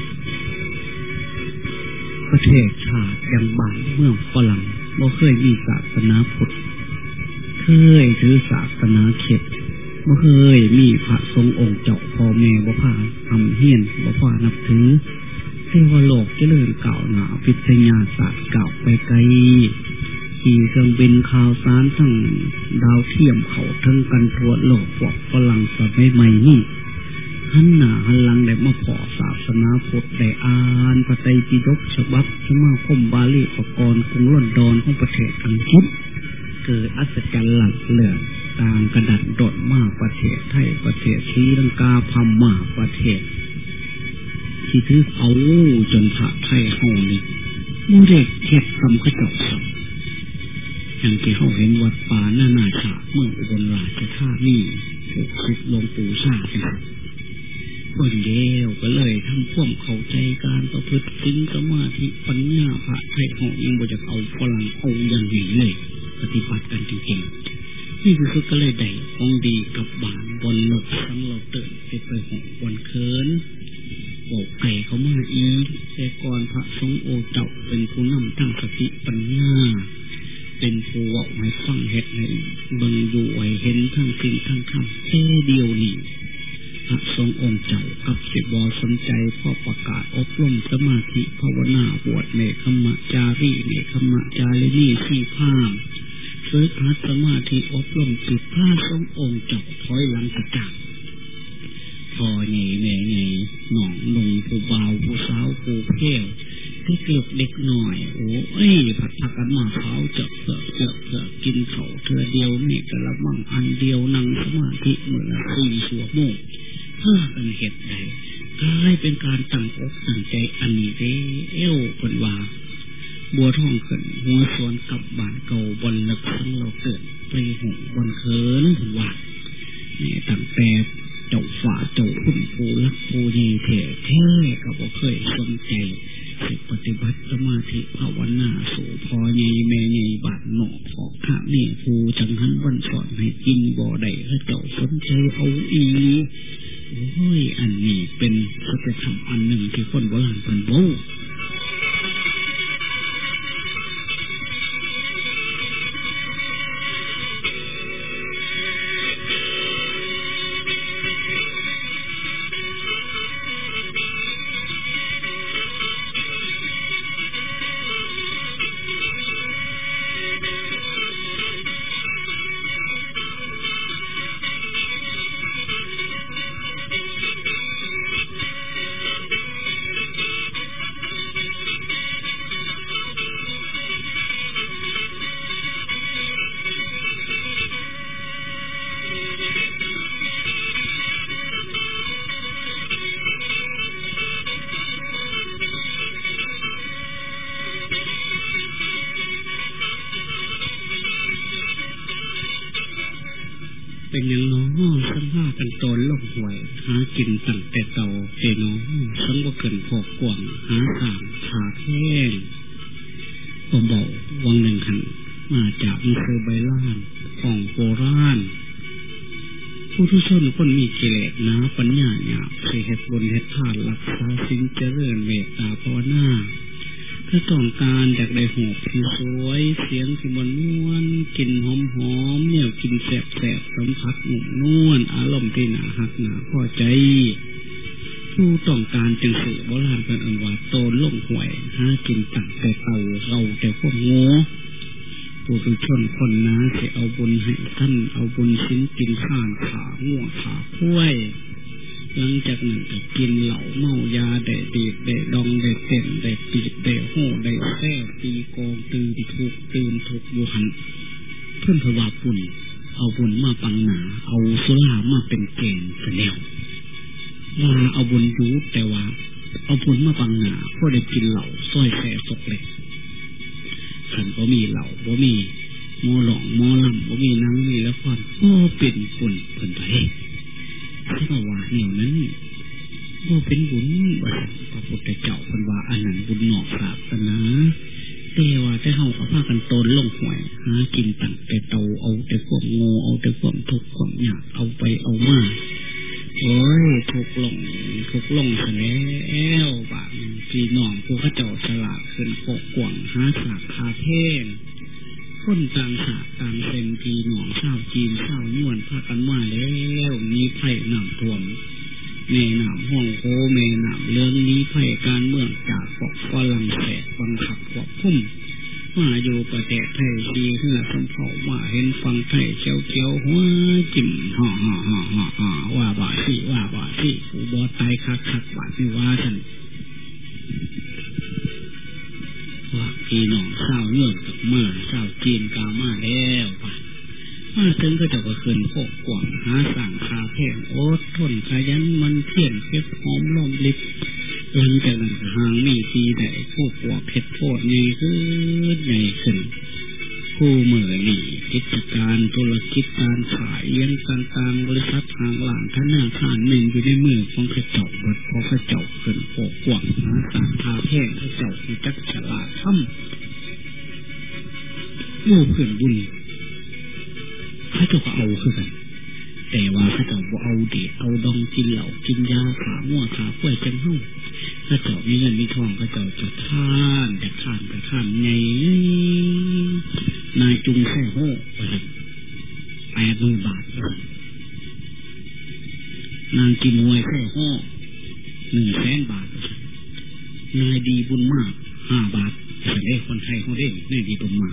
ประเทศชาติยังบ้านเมืองฝรั่งบ่เคยมีศาสนาพุทธเคยถือศาสนาคริสต์บ่เคยมีพระสงฆ์องค์เจ้าพ่อแม่บ่พาทำเฮียนบ่พานับถือเทวโลกเจริญก้าวหน้าวิทยาศาสตร์ก้าวไปไกลขี่เครื่องบินข่าวสารทั้งดาวเทียมเขาทั้งกันทั่วโลกพวกฝรั่งสมัยใหม่นี่หันหน้าหันหลังได้มาขอศาสนาพุทธได้อ่านพระไตรปิฎกฉบับสมาคมบาลีประกรณ์กรุงลอนดอนของประเทศอังกฤษเกิดอัศจรรย์หลังเลือนตามกระดัดดดมากประเทศไทยประเทศศรีลังกาพม่าประเทศที่ถือเอาจนพระไทยเฮานี่มูเด็กเทศทำกระจกสับอย่างที่เขาเห็นวัดป่าหน้านาชาเมืองอุบลราชธานีถูกคิดลงปู่ชาติคนเดียวก็เลยทำพ่วงเข้าใจการประพฤติศีลสมาธิปัญญาพระไทยเฮายังบ่จะเอาฝรั่งเอาอย่างนี้เลยปฏิบัติกันจริงๆนี่คือก็เลยได้ของดีกับบานบนหลกทั้งเราเติร์ไปไปหงบนเคินบอกไก่เขามาอีแต่ก่อนพระสงฆ์โอเจ้าเป็นผู้นำทั้งสติปัญญาเป็นผู้ว่าให้ฟังเหตุให้เบิ่งอยู่ไว้เห็นทั้งสิ่งทั้งธรรมแค่เดียวนี่พระสงฆ์องค์เจ้ากับสิบวสนใจพ่อประกาศอบรมสมาธิภาวนาบวชเนคขมะจารีเนคขมะจารีนี่สี่พามฝึกหัดสมาธิอบรมจิตพระสงฆ์องค์เจ้าถอยหลังกระจักพอไงแม่ไงหน่องนงผู้บ่าวผู้สาวผู้เพี้ยวที่เกือบเด็กหน่อยโอ้เอ้ยผัดผักกันมาเท้าเจาะเจาะเจาะเจาะกินเข่าเธอเดียวนี่กระมังอันเดียวนั่งสมาธิเหมือนสี่ชั่วโมงเพื่อกันเหตุใดกลายเป็นการตั้งอกตั้งใจอันนี้เด้เอวคนว่าบัวท่องขึ้นหัวสวนกับบานเก่าบนลึกทั้งเราเกิดไปหงบนเคินถึงว่านี่ตั้งแต่เจ้าฝ่าเจ้าพุ่นผู้รักผู้ยีเท่เท่ก็บ่เคยสนใจสิปฏิบัติสมาธิภาวนาสู่พอใหญ่แม่ใหญ่บาดหนอขอข้านี่ผู้จังหันวันสอนให้กินบ่ได้ให้เจ้าสนใจเอาอีโอ้ยอันนี้เป็นสัจธรรมอันหนึ่งที่คนโบราณเป็นโบเป็นอย่างน้องสังหากันตนลงหวยหากินตั้งแต่เต่าเจน้องสังว่าเกินพอกกว่างหาสามขาแข้งผมบอกวังหนึ่งหันมาจากมีเคยใบล้านของโบราณผู้ทุชนคนมีกิเลสนะปัญญาเนี่ยเคยเหตุบนเหตุทานรักษาสิ่งเจริญเวทตาภาวนาถ้าต้องการอยากได้หูที่สวยเสียงที่มันม้วนกลิ่นหอมหอมเนี่ยกินแสบแสบสัมผัสหนุ่มนวลอารมณ์ที่หนาหักหนาพอใจผู้ต้องการจึงสื่อโบราณเป็นอันว่าโตนล่งหวยหากินตั้งแต่เต่าเราแต่พวกโง่ผู้ทุชนคนน้าจะเอาบุญให้ท่านเอาบุญชิ้นกินข้างขาง่วงขาพ้วยหลังจากนั้นก็กินเหล้าเมายาได้ดีดได้ดองได้เต้นได้ปีดได้โห่ได้แซ่ตีกองตื่นทุกตื่นทุกอยู่หันเพื่อนพว่าปุ่นเอาบุญมาปังหนาเอาสุรามาเป็นเกณฑ์เสนวว่าเอาบุญยูแต่ว่าเอาบุญมาปังหนาเพราะได้กินเหล้าซ้อยแซ่ตกเลยขันบ่มีเหล้าบ่มีหมอหลองหมอลำบ่มีนังมีละครก็เป็นปุ่นเพิ่นไปถ้าว่าเหนียวนั้นก็เป็นบุญว่าพระพุทธเจ้าเพิ่นว่าอันนั้นบุญนอกศาสนาแต่ว่าแต่เฮาก็พากันตนลงห้วยหากินตั้งแต่เตาเอาแต่ความโง่เอาแต่ความทุกข์ความยากเอาไปเอามาโอ้ยทุกข์ลงทุกข์ลงซะแล้วบาดพี่น้องผู้เขาเจ้าฉลาดขึ้นโคกกว้างหาสากคาเพนคนต่างชาติต่างเซนพี่น้องชาวจีนชาวยวนพากันมาแล้วมีไผ่น้ำท่วมแม่น้ำห้องโคแม่น้ำเรื่องนี้ไผ่การเมืองจากปกฝรั่งเศสบังคับควบคุมมาอยู่ประเทศไทยดีเพื่อสมเผามาเห็นฟังไทยเจียวเจียวหัวจิ้มห่อห่อห่อห่อห่อว่าบ่าสิว่าบ่าสิกูบอตายคักคักบ่าสิว่าฉันว่าพี่น้องชาวเมืองกับเมืองชาวจีนกามาแล้วป่ะมาถึงก็จะก็ขึ้นโคกกว่างหาสั่งคาแพงโอดทนขยันมันเพี้ยนเก็บหอมลมลิบหลังจากนั้นหางมีตีได้พวกหัวเพชรโพดใหญ่ขึ้นใหญ่ขึ้นผู้เมื่อนี่กิจการธุรกิจการขายเลี้ยงต่างๆบริษัททางหลังธนาคารหนึ่งอยู่ในมือของข้าเจ้าเบิดพอข้าเจ้าขึ้นโคกกว่างหาสั่งคาแพงข้าเจ้าที่จักฉลาดทำโง่เพื่อนบุญข้าเจ้าก็เอาคือกันแต่ว่าข้าเจ้าบ่เอาเดชเอาดองกินเหล้ากินยาขามั่วขาป่วยจังหู้ข้าเจ้ามีเงินมีทองข้าเจ้าจะท่านจะท่านจะท่านไงนายจุงแซ่โห่แปดหมื่นบาทนางกิมวยแซ่โห่หนึ่งแสนบาทนายดีบุญมากห้าบาทแต่ได้คนไทยเขาได้นายดีบุญมาก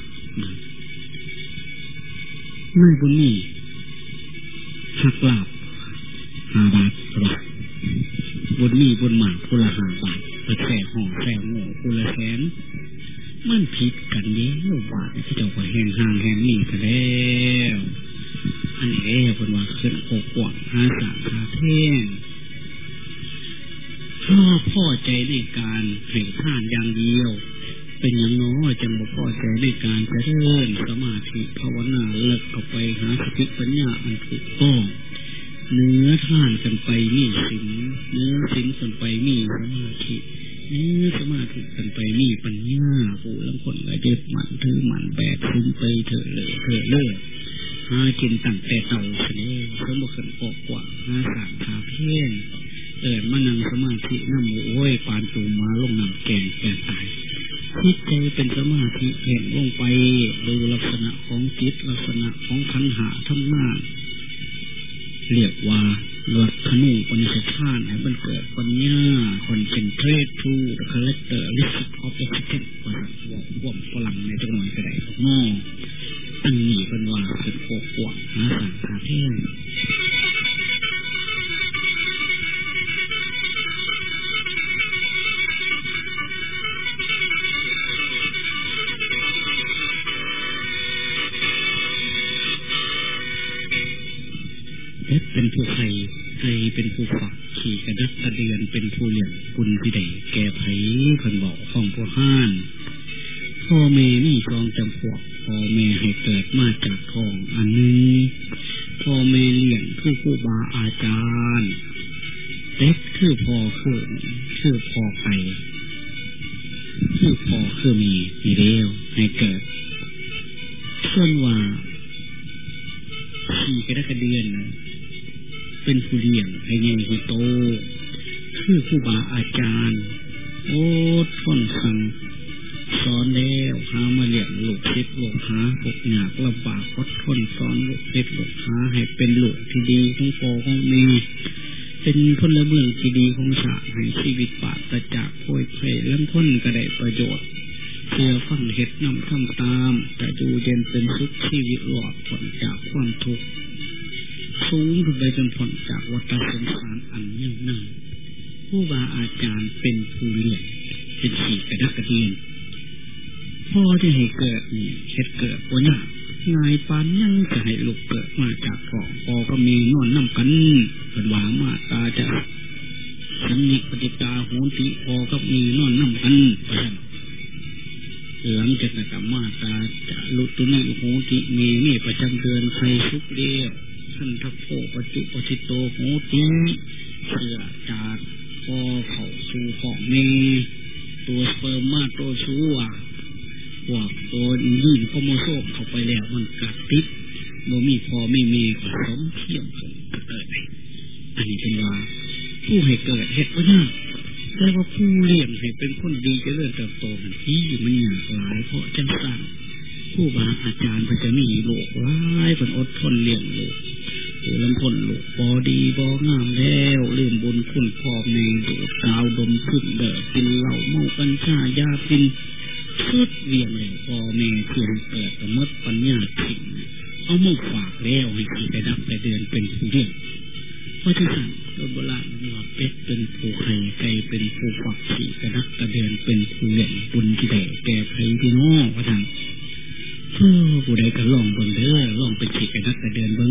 นายบุญนี่หักลาบห้าบาทบุญมีบุญมากผู้ละห้าบาทไปแส่ห่อแส่โง่ผู้ละแสนมันผิดกันเนี้ยบาทที่เจ้าก็แห้งห่างแห้งนี่ซะแล้วอันนี้เป็นว่าขึ้นโคกกว่างหาสามคาเท่งพ่อพ่อใจในการให้ท่านอย่างเดียวเป็นอย่างน้อยจังบ่พอใจในการเจริญสมาธิภาวนาเลิกเข้าไปหาสติปัญญาอันถูกต้องเนื้อท่านกันไปมีศีลเนื้อศีลกันไปมีสมาธิเนื้อสมาธิกันไปมีปัญญาผู้ลังคนก็ยึดมั่นถือมั่นแบกซึมไปเถอะเลยเถอะเลยหากินตั้งแต่เต่าเสน่ห์เพิ่มขึ้นออกกว่าหาสามคาเพ่นเอิดมานั่งสมาธิน้ำโอ้ยปานตูมาลงน้ำแกงแกงตายจิตใจเป็นสมาธิเห็นลงไปดูลักษณะของจิตลักษณะของขันธ์หาทั้งหน้าเรียกว่าหลักขนูปณิชฌานให้มันเกิดปัญญาคอนเซนเทรตทูเดอะคาแรคเตอร์ลิสต์ออฟเอ็กซ์เทนต์ว่าว่าว่าฝรั่งในจังหวัดกระไดงออันนี้เป็นว่าเป็นโคกกว่างหาสังฆาเทศเป็นผู้ใครใครเป็นผู้ฝักขี่กระดักกระเดือนเป็นผู้เลี้ยงคุณที่ใดแก่ไผเพิ่นบอกของผู้ห้านพ่อแม่มีกองจำพวกพ่อแม่ให้เกิดมาจากท้องอันนึงพ่อแม่เลี้ยงคือครูบาอาจารย์เล็กคือพ่อคือคือพ่อไก่คือพ่อคือมีมีเดียวให้เกิดส่วนว่าขี่กระดักกระเดือนเป็นผู้เลี้ยงให้เงินให้โตคือครูบาอาจารย์โอ้ท่อนสั่งสอนแล้วหามาเลี้ยงลูกศิษย์ลูกหาพวกหยาบลำบากอดทนสอนลูกศิษย์ลูกหาให้เป็นลูกที่ดีของพ่อของแม่เป็นพลเมืองที่ดีของชาติให้ชีวิตปราศจากโผยเพลล้ำพ้นก็ได้ประโยชน์เพื่อฟังเหตุนำทำตามแต่ดูเย็นเป็นสุขชีวิตหลอดพ้นจากความทุกข์สูงขึ้นไปจนพ้นจากวัฏสงสารอันยิ่งหนาผู้บาอาจารย์เป็นผู้เลี้ยงเป็นสีกระดักกระเดียนพ่อที่ให้เกิดนี่เฮ็ดเกิดปัญญานายปานยังจะให้ลูกเกิดมาจากท้องพ่อก็มีนอนน้ำกันเป็นว่ามาตาจะสัญญปฏิตาโหติพ่อก็มีนอนน้ำกันไปหลังจากนั้นมาตาจะลุตุนังโหติมีมีประจำเดือนใครสุกเดียวท่านทัพโพปจุปจิโตโหติเสื่อจากพ่อเขาสู่ของเมตัวสเปิร์มมาตัวชูอ่ะพวกตัวยื่นโครโมโซมเข้าไปแล้วมันกัดติดโมมีพอไม่มีผสมเทียมกันเกิดอันนี้เป็นว่าผู้ให้เกิดเหตุผลนั้นแต่ว่าผู้เลี้ยงให้เป็นคนดีจะเริ่มเติบโตมันที่มันหยาบหลายเพราะจังสันผู้บาอาจารย์พระจะมีโลกร้ายเป็นอดทนเลี้ยงโลกผู้ลำพ้นโลกบอดีบองามแล้วลืมบุญคุณพ่อแม่ดูดกาวดมขึ้นเดือดกินเหล้าเมากัญชายาพินสุดเวียงเลยพ่อแม่เพื่อนเกิดกับมดปัญญาถิ่นเอามาฝากแล้วให้ขี่ไปดับไปเดินเป็นผู้เลี้ยงเพราะที่สั่งโดยโบราณว่าเป็ดเป็นผู้ไข่ไก่เป็นผู้ฝักขี่กระดักกระเดินเป็นผู้เลี้ยงบุญที่ได้แก่ใครที่น้อว่าทำเพื่อผู้ใดก็ลองบนเด้อลองไปขี่กระดักกระเดินเบิ้ง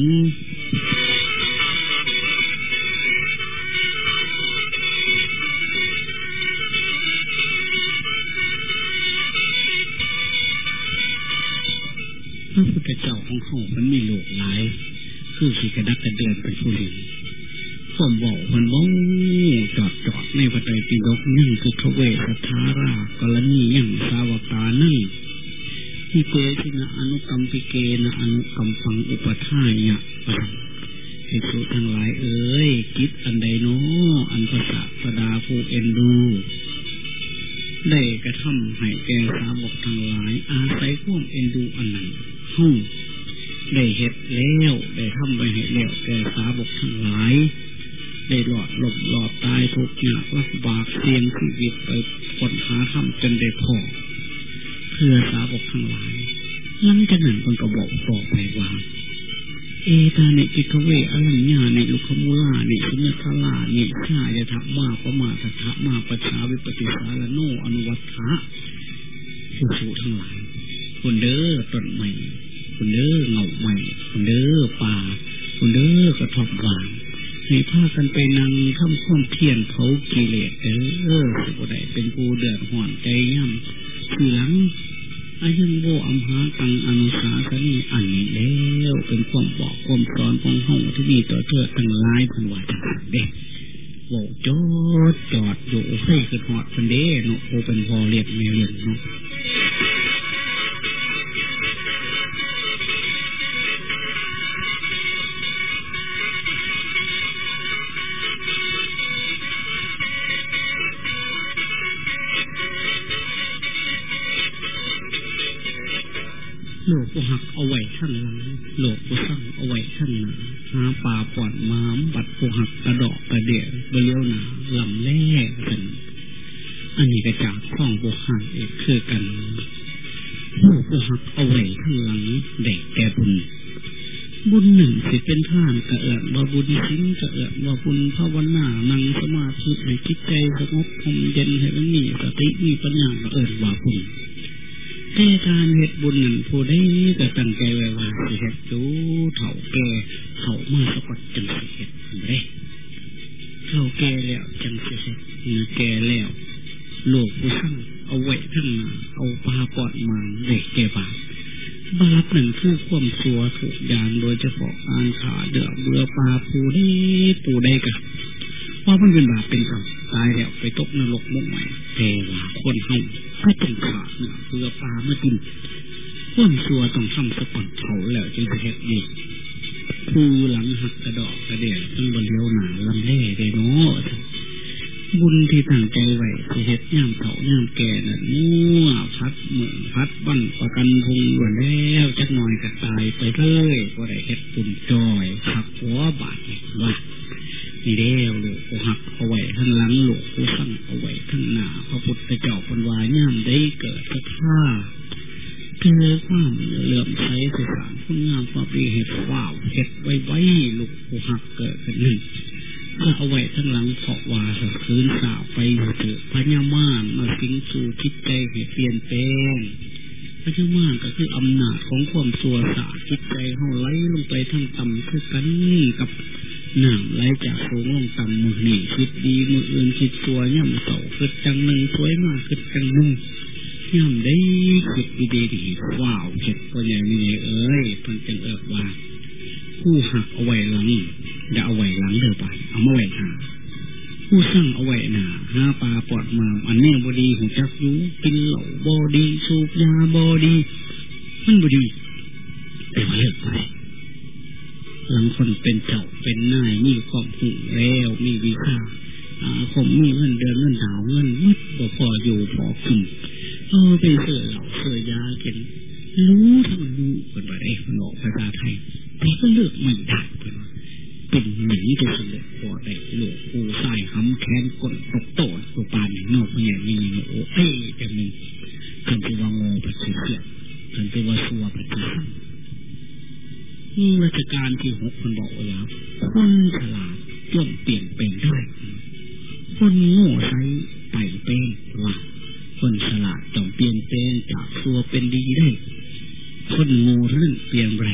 พระพุทธเจ้าของเขามันมีโลกหลายคือขี่กระดักกระเดินเป็นผู้เลี้ยงผมบอกมันบ้องจอดจอดในพระไตรปิฎกนั่งคือขเวสทารากรณียังสาวกานั่งที่เกชินะอนุกรรมปิเกนะอนุกรรมฟังอุปทายะให้สุทั้งหลายเอ้ยกิจอันใดโน้อันภาษาสดาผู้เอ็นดูได้กระทำให้แก่สาวกทั้งหลายอาศัยความเอ็นดูอันนั้นห้องได้เฮ็ดแล้วได้ทำไปให้แล้วแก่สาวกทั้งหลายได้หลอดหลบหลอดตายทุกอย่างลำบากเสี่ยงชีวิตไปค้นหาทำจนได้พอเพื่อสาวกทั้งหลายหลังจากนั้นมันก็บอกต่อไปว่าเอตาเนกิกเวอรัญญาเนลุคมุลาเนสุญญทาลาเนชายทัพมาปมาทัทะมาปัจฉาวิปติสารโนอนุวัฏฐะผู้สูทั้งหลายคุณเด้อต้นใหม่คุณเด้อเงาใหม่คุณเด้อป่าคุณเด้อกระทบวางให้พากันไปนั่งทำความเพียรเผากิเลสเด้อสุขใดเป็นผู้เดือดห่อนใจย่ำคือหลังอายุโบอัมหาตังอนุสาสนีอันนี้แล้วเป็นความบอกความสอนของห้องที่มีต่อเธอทั้งหลายพันวาจังเด็กโบจอดจอดอยู่ให้คือหอดพันเด้เนาะโอเป็นพอเรียกไม่เรียนเนาะโลกผู้หักเอาไว้ข้างหลังโลกผู้สั่งเอาไว้ข้างหน้าหาป่าปอดม้ามบัดผู้หักกระดอกกระเดี่ยวเบี้ยวหนาลำแล่กันอันนี้กระจากข้องผู้หักเอกคือกันโลกผู้หักเอาไว้ข้างหลังเด็กแก่บุญบุญหนึ่งสิเป็นท่านกระเอิดว่าบุญชิ้นกระเอิดว่าบุญภาวนานั่งสมาธิให้จิตใจสงบคมเย็นให้มันมีสติมีปัญญากระเอิดว่าบุญแต่การเฮ็ดบุญนั่นผู้ใดก็ตั้งใจไว้ว่าสิเฮ็ดดูเฒ่าแก่เฒ่ามาสะกดจังสิเฮ็ดเด้เฒ่าแก่แล้วจังสิเฮ็ดหรือแก่แล้วโลกผู้สั่งเอาไว้ทั้งนาเอาปาปอดมาเด็กแก่บาปบาปนั่นคือความชั่วทุกอย่างโดยเฉพาะการขาเดือเบื่อปลาผู้ใดผู้ใดก็ว่ามันเป็นบาปเป็นกรรมตายแล้วไปตกนรกมุกใหม่แต่ว่าคนเฮาก็ต้องขาดเนื้อเพื่อปลามากินความชั่วต้องทำสะก่อนเผาแล้วจึงจะเฮ็ดดีคือหลังหักกระดอกกระเดี่ยต้องบริเวณหนาลำเล่ได้เนาะบุญที่ตั้งใจไว้จะเฮ็ดย่ามเฒ่าย่ามแก่น่ะมั่วพัดเหมือนพัดบั้นประกันพงล้วนแล้วจักหน่อยก็ตายไปเลยก็ได้เฮ็ดบุญจอยหักหัวบาดว่านี่เด้อเลยผู้หักเอาไว้ข้างหลังหลวงผู้สั่งเอาไว้ข้างหน้าพระพุทธเจ้าปนวาย่ามได้เกิดพระท่าเธอความเหลื่อมใสสสารคุณงามความดีเห็ดว้าวเห็ดไว้ไว้ลูกผู้หักเกิดกันหนึ่งก็เอาไว้ทั้งหลังเพาะว่าสะคืนสาวไปเถอะพญามารมาสิงสู่จิตใจให้เปลี่ยนแปลงพญามารก็คืออำนาจของความสัวสาจิตใจเฮาไหลลงไปทั้งต่ำคือกันกับน้ำไหลจากสูงลงต่ำมือหนีคิดดีมืออื่นคิดตัวย่ำเสาคือจังหนึ่งสวยมากคือจังหนึ่งย่ำได้คิดดีดีว้าวเห็ดตัวใหญ่ไม่ใหญ่เอ้ยเพิ่นจังเอิบว่าผู้หักเอาไว้หลังอย่าเอาไว้หลังเด้อไปเอามาไว้หาผู้สร้างเอาไว้หน้าหาปลาปอดมาอันนี้บดีหูจักยูกินเหล้าบดีสูบยาบดีมันบดีแต่ว่าเลิกไปหลังคนเป็นเจ้าเป็นนายมีความหูแล้วมีวิชาอาคมมีเงินเดือนเงินดาวเงินมัดบ่พออยู่พอกินเออไปเสือเหล้าเสือยากินรู้ทั้งรู้เป็นแบบนี้มันบอกภาษาไทยแต่ก็เลือกไม่ได้เป็นว่าเป็นหนีไปเสด็จพอได้หลวงปู่ใส่หำแขนกดตกโตนตัวปานนอกเนี่ยมีโอ้เอ้แต่มีคันที่ว่าโง่ปัจจุบันคันที่ว่าสัวปัจจุบันนี่ราชการที่หกคนบอกว่าคนฉลาดย่อมเปลี่ยนแปลงได้คนโง่ใช้ไปเป็นว่าคนฉลาดต้องเปลี่ยนแปลงจากสัวเป็นดีได้คนโง่นั้นเปลี่ยนไร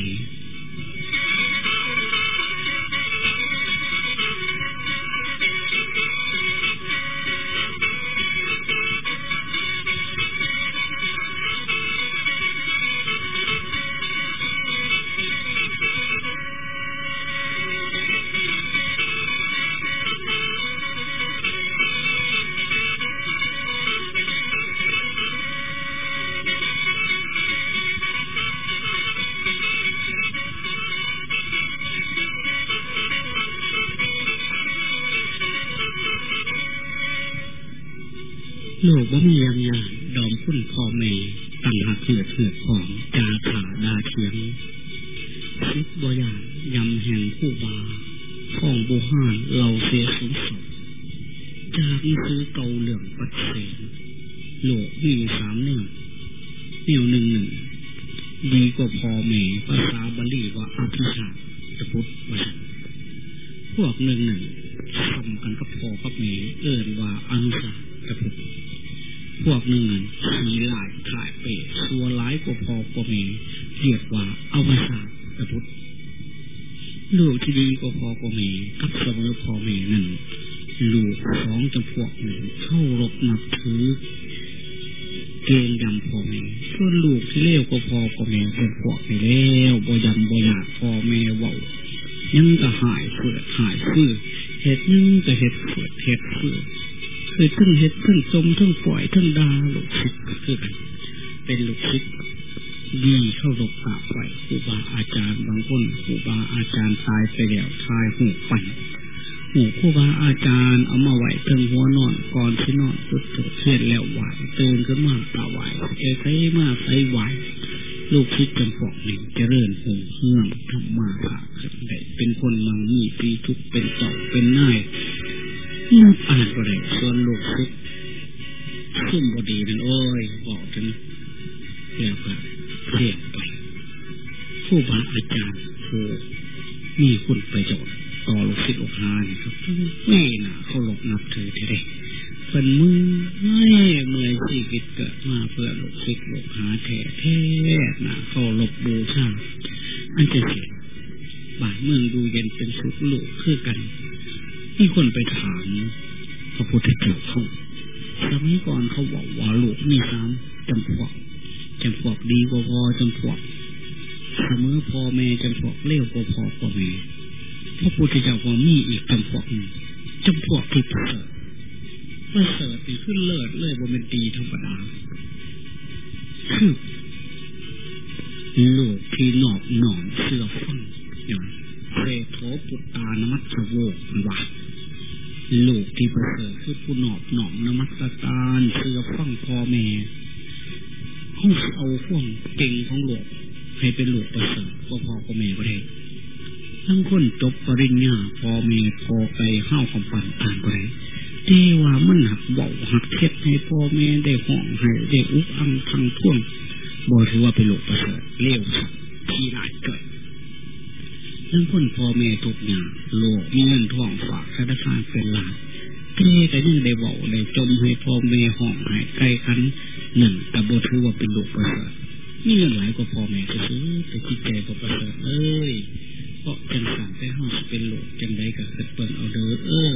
โลกว่ามียังยาดอมคุ้นพ่อแม่ตั้งหักเหือดเหือดของจาขาดาเทียงซิบบ่ยายำแห่งคู่บาฟ้องบุหานเราเสียสูงสุดจากนี้ซื้อเกาเหลืองปัดเสนโลกมีสามแนวแนวหนึ่งหนึ่งดีกว่าพ่อแม่ภาษาบาลีว่าอภิชาตพุทธวสันพวกหนึ่งหนึ่งทำกันกับพ่อกับแม่เอิ้นว่าอนุสาตพุทธพวกหนึ่งขี่ลายถ่ายเปรตสัวร้ายกว่าพอกว่าเมเรียกว่าอวสานตพุทธลูกที่ดีกว่าพอกว่าเมกับเสมอพอเมนั่นลูกสองจำพวกหนึ่งเข้ารบนับถือเกณฑ์ยำพอเมส่วนลูกที่เลี้ยวกว่าพอกว่าเมเป็นพวกไปแล้วบ่ยำบ่อยากพอเมเว้ายังก็หายเฟื่อหายฟื้อเห็ดนึงก็เห็ดเฟื่อเห็ดฟื้อคือทั้งเห็ดทั้งจมทั้งปล่อยทั้งดาลูกศิษย์ก็คือกันเป็นลูกศิษย์ดีเข้ารบกราบไหวครูบาอาจารย์บางคนครูบาอาจารย์ตายไปแล้วทายหูปั่นหูครูบาอาจารย์เอามาไหวเทิงหัวนอนก่อนที่นอนสุดสุดเสียแล้วไหวตื่นขึ้นมาตาไหวเอใส่มาใส่ไหวลูกศิษย์จำพวกหนึ่งเจริญหงเฮื่องทำมาหาขึ้นได้เป็นคนมังมีปีทุกเป็นเจ้าเป็นนายนับอ่านก็ได้ส่วนลูกศิษย์ซุ่มบดีนั่นโอ้ยบอกกันแล้วก็เรียกไปผู้บาอาจารย์ผู้มีคุณประโยชน์ต่อลูกศิษย์ลูกหานี่ครับไม่น่าเขาหลบนับถือทีเดียวเป็นมือไม่เมื่อชีวิตเกิดมาเพื่อลูกศิษย์ลูกหาแท้แท้น่ะเขาหลบบูชาอันจะเสียบ้านเมืองดูเย็นเป็นสุขลูกคือกันมีคนไปถามพระพุทธเจ้าเขาสมัยก่อนเขาบอกว่าลูกมีสามจำพวกจำพวกดีกว่าพอจำพวกเสมอพ่อแม่จำพวกเลี้ยวกว่าพ่อกว่าแม่พระพุทธเจ้าว่ามีอีกจำพวกหนึ่งจำพวกที่ประเสริฐประเสริฐที่ขึ้นเลิศเลยว่าเป็นดีธรรมดาคือลูกที่นอบหนอนเสื่อฟังอย่างเรโธปุตตานมัสโวว่าลูกที่ประเสริฐคือผู้นอบหนอมนมัสการเสื่อฟังพ่อแม่เขาเอาฟ่วงเก่งของลูกให้เป็นลูกประเสริฐก็พ่อก็แม่ก็ได้ทั้งคนจบปริญญาพ่อแม่พอไปห้าวคำปันอ่านก็ได้แต่ว่ามันหักเบาหักเท็ดให้พ่อแม่ได้ห้องให้ได้อุกอังทางท่วงบ่ถือว่าเป็นโลกประเสริฐเลี้ยวสักที่หลายเกิดทั้งคนพ่อแม่ทุกอย่างโลกมีเงินทองฝากธนาคารเป็นล้านเท่ก็ยังได้เว้าได้จมให้พ่อแม่ห้องให้ใกล้กันหนึ่งแต่บ่ถือว่าเป็นโลกประเสริฐมีเงินหลายกว่าพ่อแม่ก็ซื้อแต่จิตใจบ่ประเสริฐเอ้ยเพราะจังสั่งแต่เฮาสิเป็นโลกจังได๋ก็คิดเบิ่งเอาเด้อเออ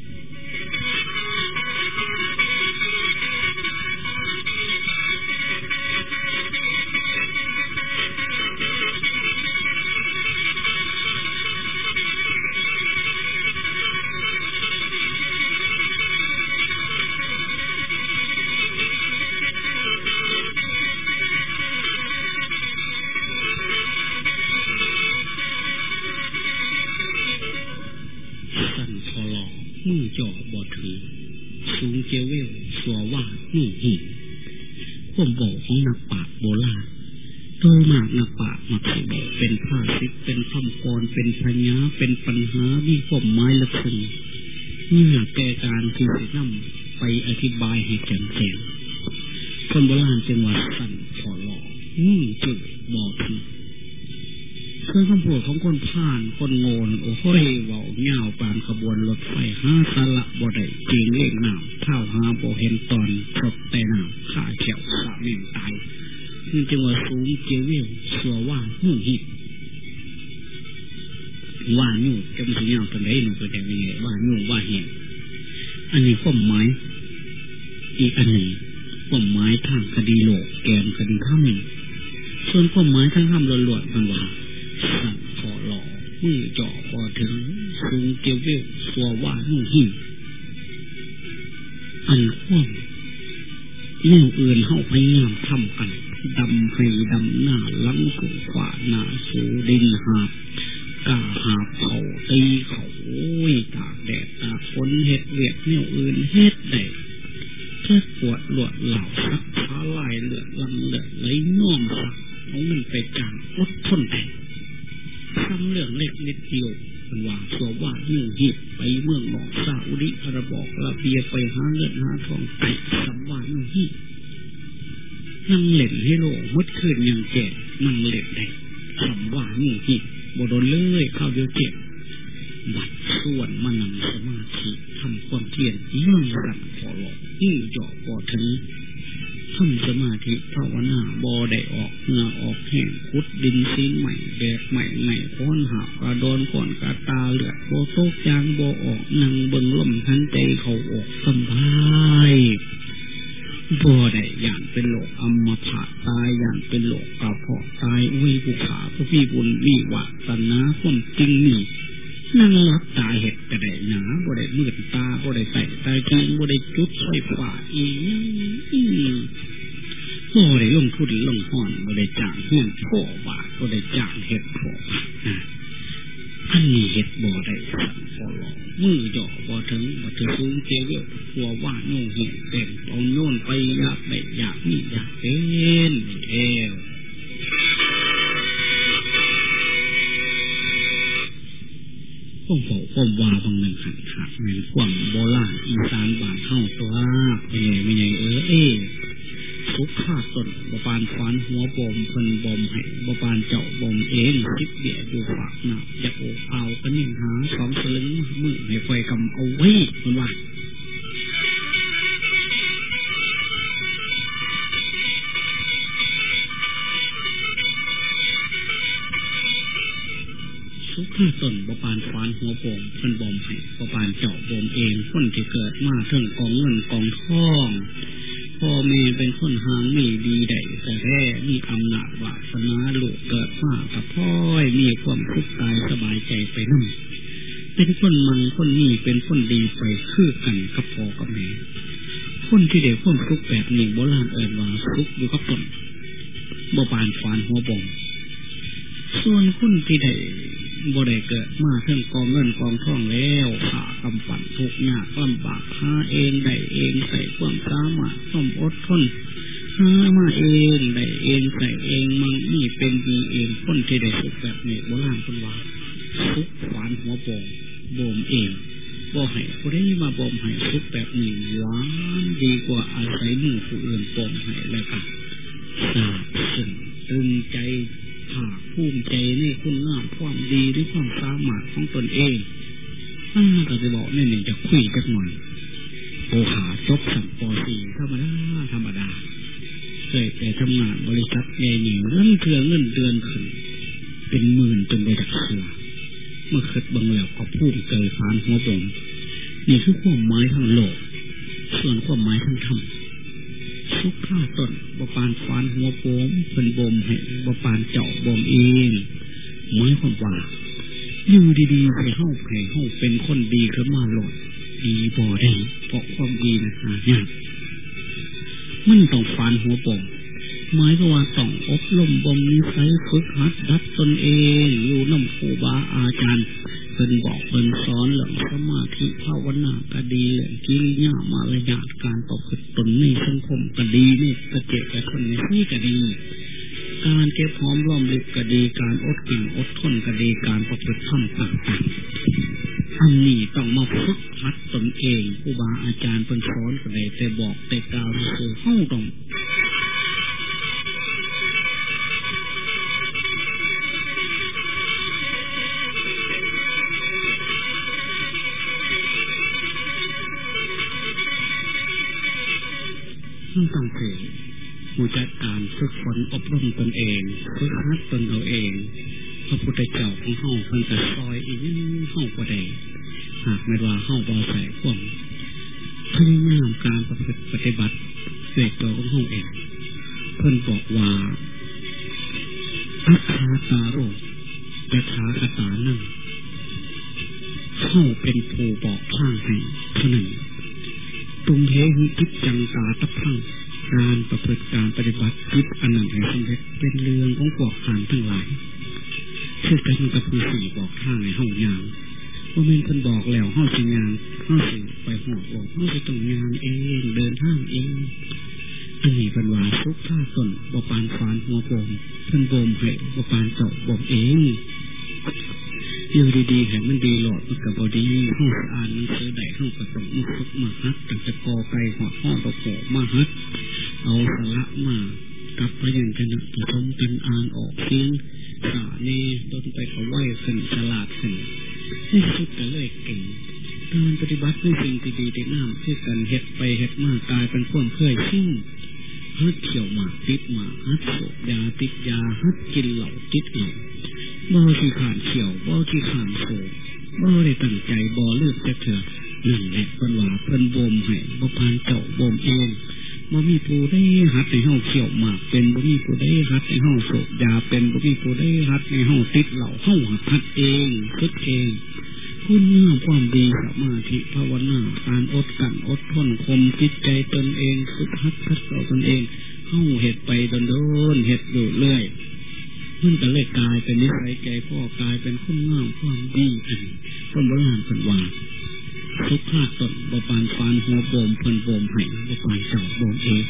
มือจ่อบอถือสูงเจเวลสัวว่ามือหินความบอกของนักปราชญ์โบราณโดยมากนักปราชญ์มักสิบอกเป็นภาษิตเป็นคำกรเป็นพญาเป็นปัญหามีความหมายลึกซึ้งเมื่อแก่การที่จะนำไปอธิบายให้แจ่มแจ้งคนโบราณจึงว่าสั่นพอหลอกมือจืดบอถือเพื่อคำพูดของคนผ่านคนโง่โอ้โหเว้าเงาปานขบวนรถไฟห้าสละบ่ได้จริงเล่งหนาวเท่าหาบ่เห็นตอนสดแต่หนาวขาเขียวสาเม่งตายนี่จึงว่าสูงเจียวเวลสัวว่าหูหิบว่าหนูจะมันสิยาวตอนไหนหนูก็จะไม่ไงว่าหนูว่าเห็นอันนี้ความหมายอีกอันหนึ่งความหมายทางคดีโลกแกมคดีข้ามส่วนความหมายทางข้ามล้วนๆมันว่าสั่งพอหล่อมือจ่อพอถึงสูงเกี่ยวเวลสัวว่านุ่งหิ่งอันควบแนวอื่นเข้าพยายามทำกันดำให้ดำหน้าลังสูขวาหน้าสูดินหาบกาหาบเขาตีเขาโอ้ยตากแดดตากฝนเห็ดเวียดแนวอื่นเฮ็ดได้เพื่อปวดหลวดเหล่าสักท้าลายเลือดลำเลือดไหลน่อมสักเอามันไปจางอดทนแต่ทำเรื่องเล็กนิดเดียวมันว่าสัวว่าเรื่องหิบไปเมืองหนองซาอุดิอาระบอกระเบียไปหาเงินหาทองไต่สัมว่าเรื่องหิบนั่งเล่นให้โลมุดคืนยังแก่นั่งเล่นได้สัมว่าเรื่องหิบบโดนเลื่อยเข้าเดียวเจ็บบัดส่วนมานั่งสมาธิทำความเพียรยิ่งสั่นพอหลอกยิ่งเจาะพอถึงทำสมาธิภาวนาบ่ได้ออกเหงื่อออกแห้งคุดดินซีนใหม่แบกใหม่ใหม่พ้นหักกระโดนก่อนกระตาเลือดโบโตกยางบ่ออกนั่งเบิ่งลมทันใจเขาออกสบายบ่ได้อย่างเป็นโลกอมภะตายอย่างเป็นโลกกระเพาะตายอุ้ยภูขาผู้พี่บุญมีวาสนาความจริงนี่นั่งรับตาเห็ดกระไดหนาบ่ได้มืดตาบ่ได้ใส่ตาจริงบ่ได้จุดไฟฟ้าอีอีบ่ได้ลงทุนลงห่อนบ่ได้จ้างเงินพ่อบาทบ่ได้จ้างเห็ดพ่อบาทนะอันนี้เห็ดบ่ได้สั่นพอหลอกมือจ่อบ่ถึงบ่ถึงสูงเจียวหัวว่าโน่เห็นเต็มเอาโน่นไปอยากได้อยากนี่อยากเป็นเอวผมบอกผมว่าบางหนึ่งหันหักเหมือนความโบราณอีสานบ้านเฮาตัวเป็นไงเป็นไงเออเอทุกข้าต้นบปานฟานหัวบอมเพิ่นบอมให้บปานเจ้าบอมเองคิดเบียอยู่ฝากหนักอยากโอบเอาก็นิ่งหาสองสลึงมือให้ไฟกำเอาไว้คนว่าทุกข้าต้นบปานฟานหัวบอมเพิ่นบอมให้บปานเจ้าบอมเองคนที่เกิดมาถึงกองเงินกองทองพ่อแม่เป็นคนหางไม่ดีได้แต่แท้มีอำนาจวาสนาลูกเกิดมากับพ่อยมีความสุขกายสบายใจไปนั่นเป็นคนมันคนนี้เป็นคนดีไปคือกันกับพ่อกับแม่คนที่ได้ความสุขแบบนี้โบราณเอ่ยว่าสุขอยู่กับตนบ่ปานฟานหัวบ่งส่วนคนที่ได้บ่ได้เกิดมาถึงกองเงินกองทองแล้วขากำปั่นทุกข์ยากลำบากหาเองได้เองใส่ความสามารถความอดทนหามาเองได้เองใส่เองมันนี่เป็นดีเองคนที่ได้สุขแบบนี้โบราณคนว่าสุขหวานหัวโป่งบ่มเองบ่ให้ผู้ใดมาบ่มให้สุขแบบนี้หวานดีกว่าอาศัยมือผู้อื่นบ่มให้เลยค่ะทราบซึ้งตึงใจภาคภูมิใจในคุณงามความดีด้วยความสามารถของตนเองถ้าก็จะบอกนี่นี่จะคุยกันหน่อยโอหาจบสัมปอสี่ธรรมดาธรรมดาเคยไปทำงานบริษัทใหญ่หนึ่งเงินเถื่อเงินเดือนขึ้นเป็นหมื่นจนไปจากเสือเมื่อคิดบังแล้วก็พูดเกิดฟานหัวบงนี่คือความหมายทางโลกส่วนความหมายทางธรรมสุขข้าตนบปานฟานหัวโป้มเป็นบ่มให้บปานเจาะบ่มเองหมายความว่าอยู่ดีๆให้เฮาให้เฮาเป็นคนดีขึ้นมาโลดดีบ่ได้เพราะความดีนะฮะเนี่ยมันต้องฟานหัวโป้มหมายว่าต้องอบรมบ่มนิสัยฝึกหัดดัดตนเองอยู่น้ำครูบาอาจารย์เพิ่นบอกเพิ่นสอนเรื่องสมาธิภาวนาก็ดีเรื่องกิริยามารยาทการประพฤติตนในสังคมก็ดีนี่กระเจกกับคนในที่ก็ดีการเก็บหอมรอมริบก็ดีการอดกลั้นอดทนก็ดีการประพฤติธรรมต่างๆอันนี้ต้องมาฝึกหัดตนเองครูบาอาจารย์เพิ่นสอนก็ได้แต่บอกแต่กล่าวคือเฮาต้องต้องเผยผู้จัดการฝึกฝนอบรมตนเองฝึกหัดตนเอาเองพระพุทธเจ้าของเฮาเพิ่นจะซอยอีกเฮาบ่ได้หากไม่ว่าเฮาบ่ใส่ความพยายามการประพฤติปฏิบัติด้วยตัวของเฮาเองเพิ่นบอกว่าอัคคาตาโรยะถาคตานังเฮาเป็นผู้บอกทางให้เท่านั้นตุมเหหุจิตจังตาตะพังการประพฤติการปฏิบัติจิตอันนั้นให้สำเร็จเป็นเรื่องของพวกขานทั้งหลายคือกันกับผู้สี่บอกทางในห้องยางว่าแม่นเพิ่นบอกแล้วห้องสิยางห้องสิไปหอดบอกห้องสิต้องยางเองเดินทางเองอันนี้เป็นว่าสุขท่าตนบ่ปานฟานหัวโป่งเพิ่นบ่มให้บ่ปานเจาะบ่มเองอยู่ดีๆให้มันดีหลอดมันกับบอดี้ห้องสะอาดมันเสือใดห้องประสงค์มันฝึกมาฮัดตั้งแต่กอไก่หอดห้องตะโขมาฮัดเอาสระมากับพยัญชนะผสมกันอ่านออกเสียงสาเน่ต้นไปเขาไหวขึ้นฉลาดขึ้นที่สุดก็เลยเก่งการปฏิบัติในสิ่งที่ดีที่งามที่กันเฮ็ดไปเฮ็ดมากกลายเป็นความเคยชินฮัดเขี่ยวหมากติดหมากฮัดโสดยาติดยาฮัดกินเหล่าติดเหล่าบ่ที่ขานเขียวบ่ที่ขานโศกบ่ได้ตั้งใจบ่เลือกจะเถื่อนั่นแหละเป็นว่าเพิ่นบ่มให้บ่พานเจ้าบ่มเองบ่มีผู้ได้หัดให้เฮาเขียวหมากเป็นบ่มีผู้ได้หัดให้เฮาโศกยาเป็นบ่มีผู้ได้หัดให้เฮาติดเหล้าเฮาหัดเองคิดเองคุณงามความดีสมาธิภาวนาการอดกั้นอดทนข่มจิตใจตนเองฝึกหัดพัฒนาตนเองเฮาเฮ็ดไปโดนๆเฮ็ดอยู่เรื่อยมันก็เลยกลายเป็นนิสัยใจพ่อกลายเป็นคุณงามความดีอันคนโบราณเพิ่นว่าสุขภาพตนบ่ปานฟานหัวโบมเพิ่นโบมให้บ่ปานเจ้าโบมเอง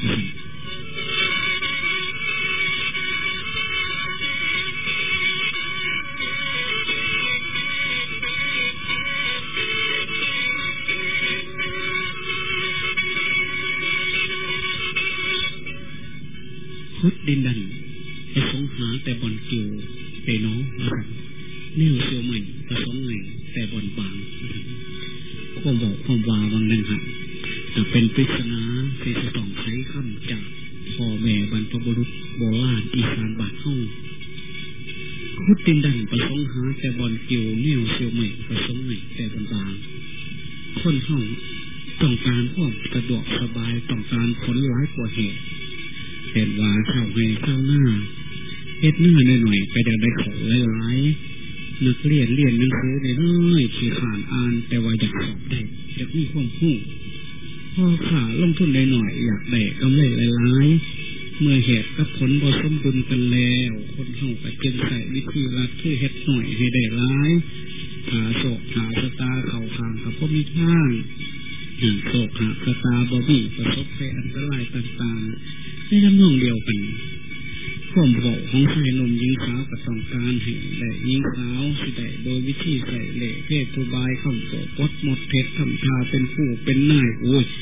พุทธดินดันไปสงหาแต่บอนเกี่ยวไปน้องนะครับแนวเชียวใหม่ประสงไงแต่บอนบางความบอกความวาวังนันหันแต่เป็นปริศนาที่จะต้องใช้คำจากพ่อแม่บรรพบุรุษโบราณอีสานบาดห้องพุทธดินดันประสงหาแต่บอนเกี่ยวแนวเชียวใหม่ประสงไงแต่บอนบางคนห้องต้องการความสะดวกสบายต้องการผลร้ายกว่าเหตุเห็นว่าเข้าให้เข้าหน้าเฮ็ดหน้าหน่อยๆไปได้ได้ของหลายๆนักเรียนเรียนหนังสือได้น้อยขี้ขานอ่านแต่ว่าอยากสอบได้อยากมีความรู้พอขาลงทุนได้หน่อยอยากได้กำไรหลายๆเมื่อเหตุกับผลบ่สมดุลกันแล้วคนเฮาก็จึงใช้วิธีลัดคือเฮ็ดหน่อยให้ได้หลายหาโศกหาสตาเข้าข้างกับบ่มีทางหาโศกหาสตาบ่มีประสบภัยอันตรายต่างๆในทำนองเดียวกันความบอกของชายหนุ่มหญิงสาวก็ต้องการให้ได้หญิงสาวสิได้โดยวิธีใส่เล่เพศผู้บายคำโตปดหมดเพชรทำทาเป็นผู้เป็นนายโอ้ย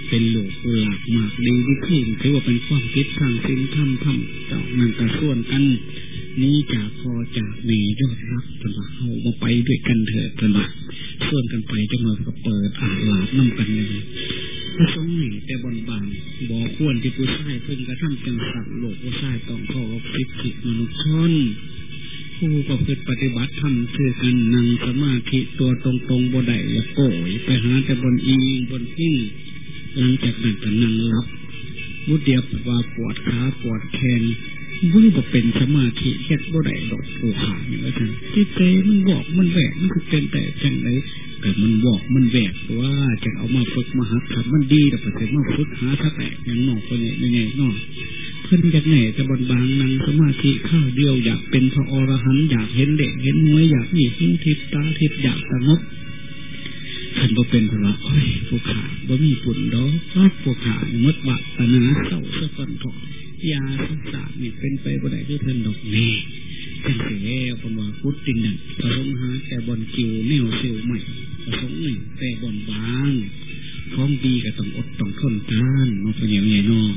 เป็นโลกหลากมากดีที่ขึ้นถือว่าเป็นความคิดทางศีลธรรมธรรมเจ้านั่นกระส่วนกันนี้จากพอจากเมยอดรักจะมาเอามาไปด้วยกันเถิดจะมาส่วนกันไปจะมาก็เปิดอ่านหลาบน้ำกันเลยพระสงฆ์นี่แต่บนบางบ่ควรที่ผู้ชายเพิ่งกระทำจังสัตว์โลกผู้ชายต้องเข้ากับสิทธิมนุษย์ชนผู้ประพฤติปฏิบัติธรรมคือกันนั่งสมาธิตัวตรงๆบ่ได้อย่าโก่ยไปหาแต่บนอิงบนพิ้งหลังจากนั้นก็นั่งรับมุดเดียวว่าปวดขาปวดแขนบุญก็เป็นสมาธิเฮ็ดบ่ได้ดอกผู้ขาอย่างว่าจังที่ใจมันบอกมันแหวกมันคือเป็นแต่จังไดแต่มันบอกมันแหวกว่าจะเอามาฝึกมาหัดทำมันดีแต่พอถึงมาฝึกหาถ้าแตกอย่างนอกตัวนี้ยังไงนอกเพิ่นอยากแหน่จะบนบางนั่งสมาธิข้าวเดียวอยากเป็นพระอรหันต์อยากเห็นเด็กเห็นมวยอยากมีหิ้งทิพตาทิพอยากสงบท่านบ่เป็นพระโอ้ยผู้ขาบ่มีบุญดอกผู้ขาหมดวัตนาเศร้าสะก่อนถอนยาสังสารนี่เป็นไปบ่ได้คือเพิ่นดอกแน่จังสิแล้วเพิ่นว่าพุทธินั่นพระสงฆ์หาแต่บนกิวแนวเซลใหม่พระสงฆ์นี่แต่บนบางของดีก็ต้องอดต้องทนทานเนาะเพิ่นอย่างใหญ่เนาะ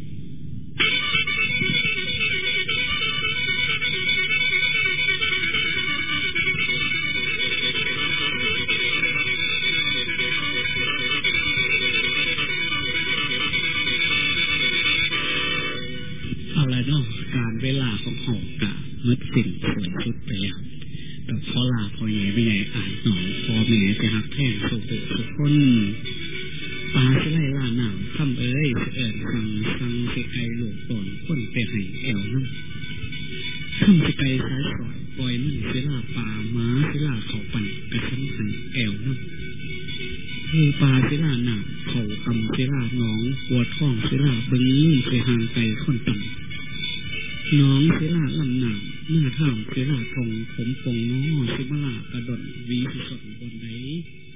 อะไรเนาะการเวลาของหอกกะมืดสิ่งสวยสุดไปแล้วแต่พอลาพอแย่ไม่ไงอ่านหนองพอแม่จะหักแพงสุขสุขคนปลาจะไล่ล่าหนาวทำเอ้ยเอิญฟังฟังสิไกหลวงก่อนคนไปให้แอวนั่งทำสิไกสายสอยปล่อยมันเสียลาป่าม้าเสียลาเขาปั่นกระชั้นหันแอวนั่งงูปลาเสียลาหนาเขากำเสียลาหนองปวดท้องเสียลาบึ้งนุ่งไปห่างไกลคนต่ำน้องเสลาลำหนาเมื่อท่ามเสลาทงผมปงน้อสิบลากระดนวีสุสดบนได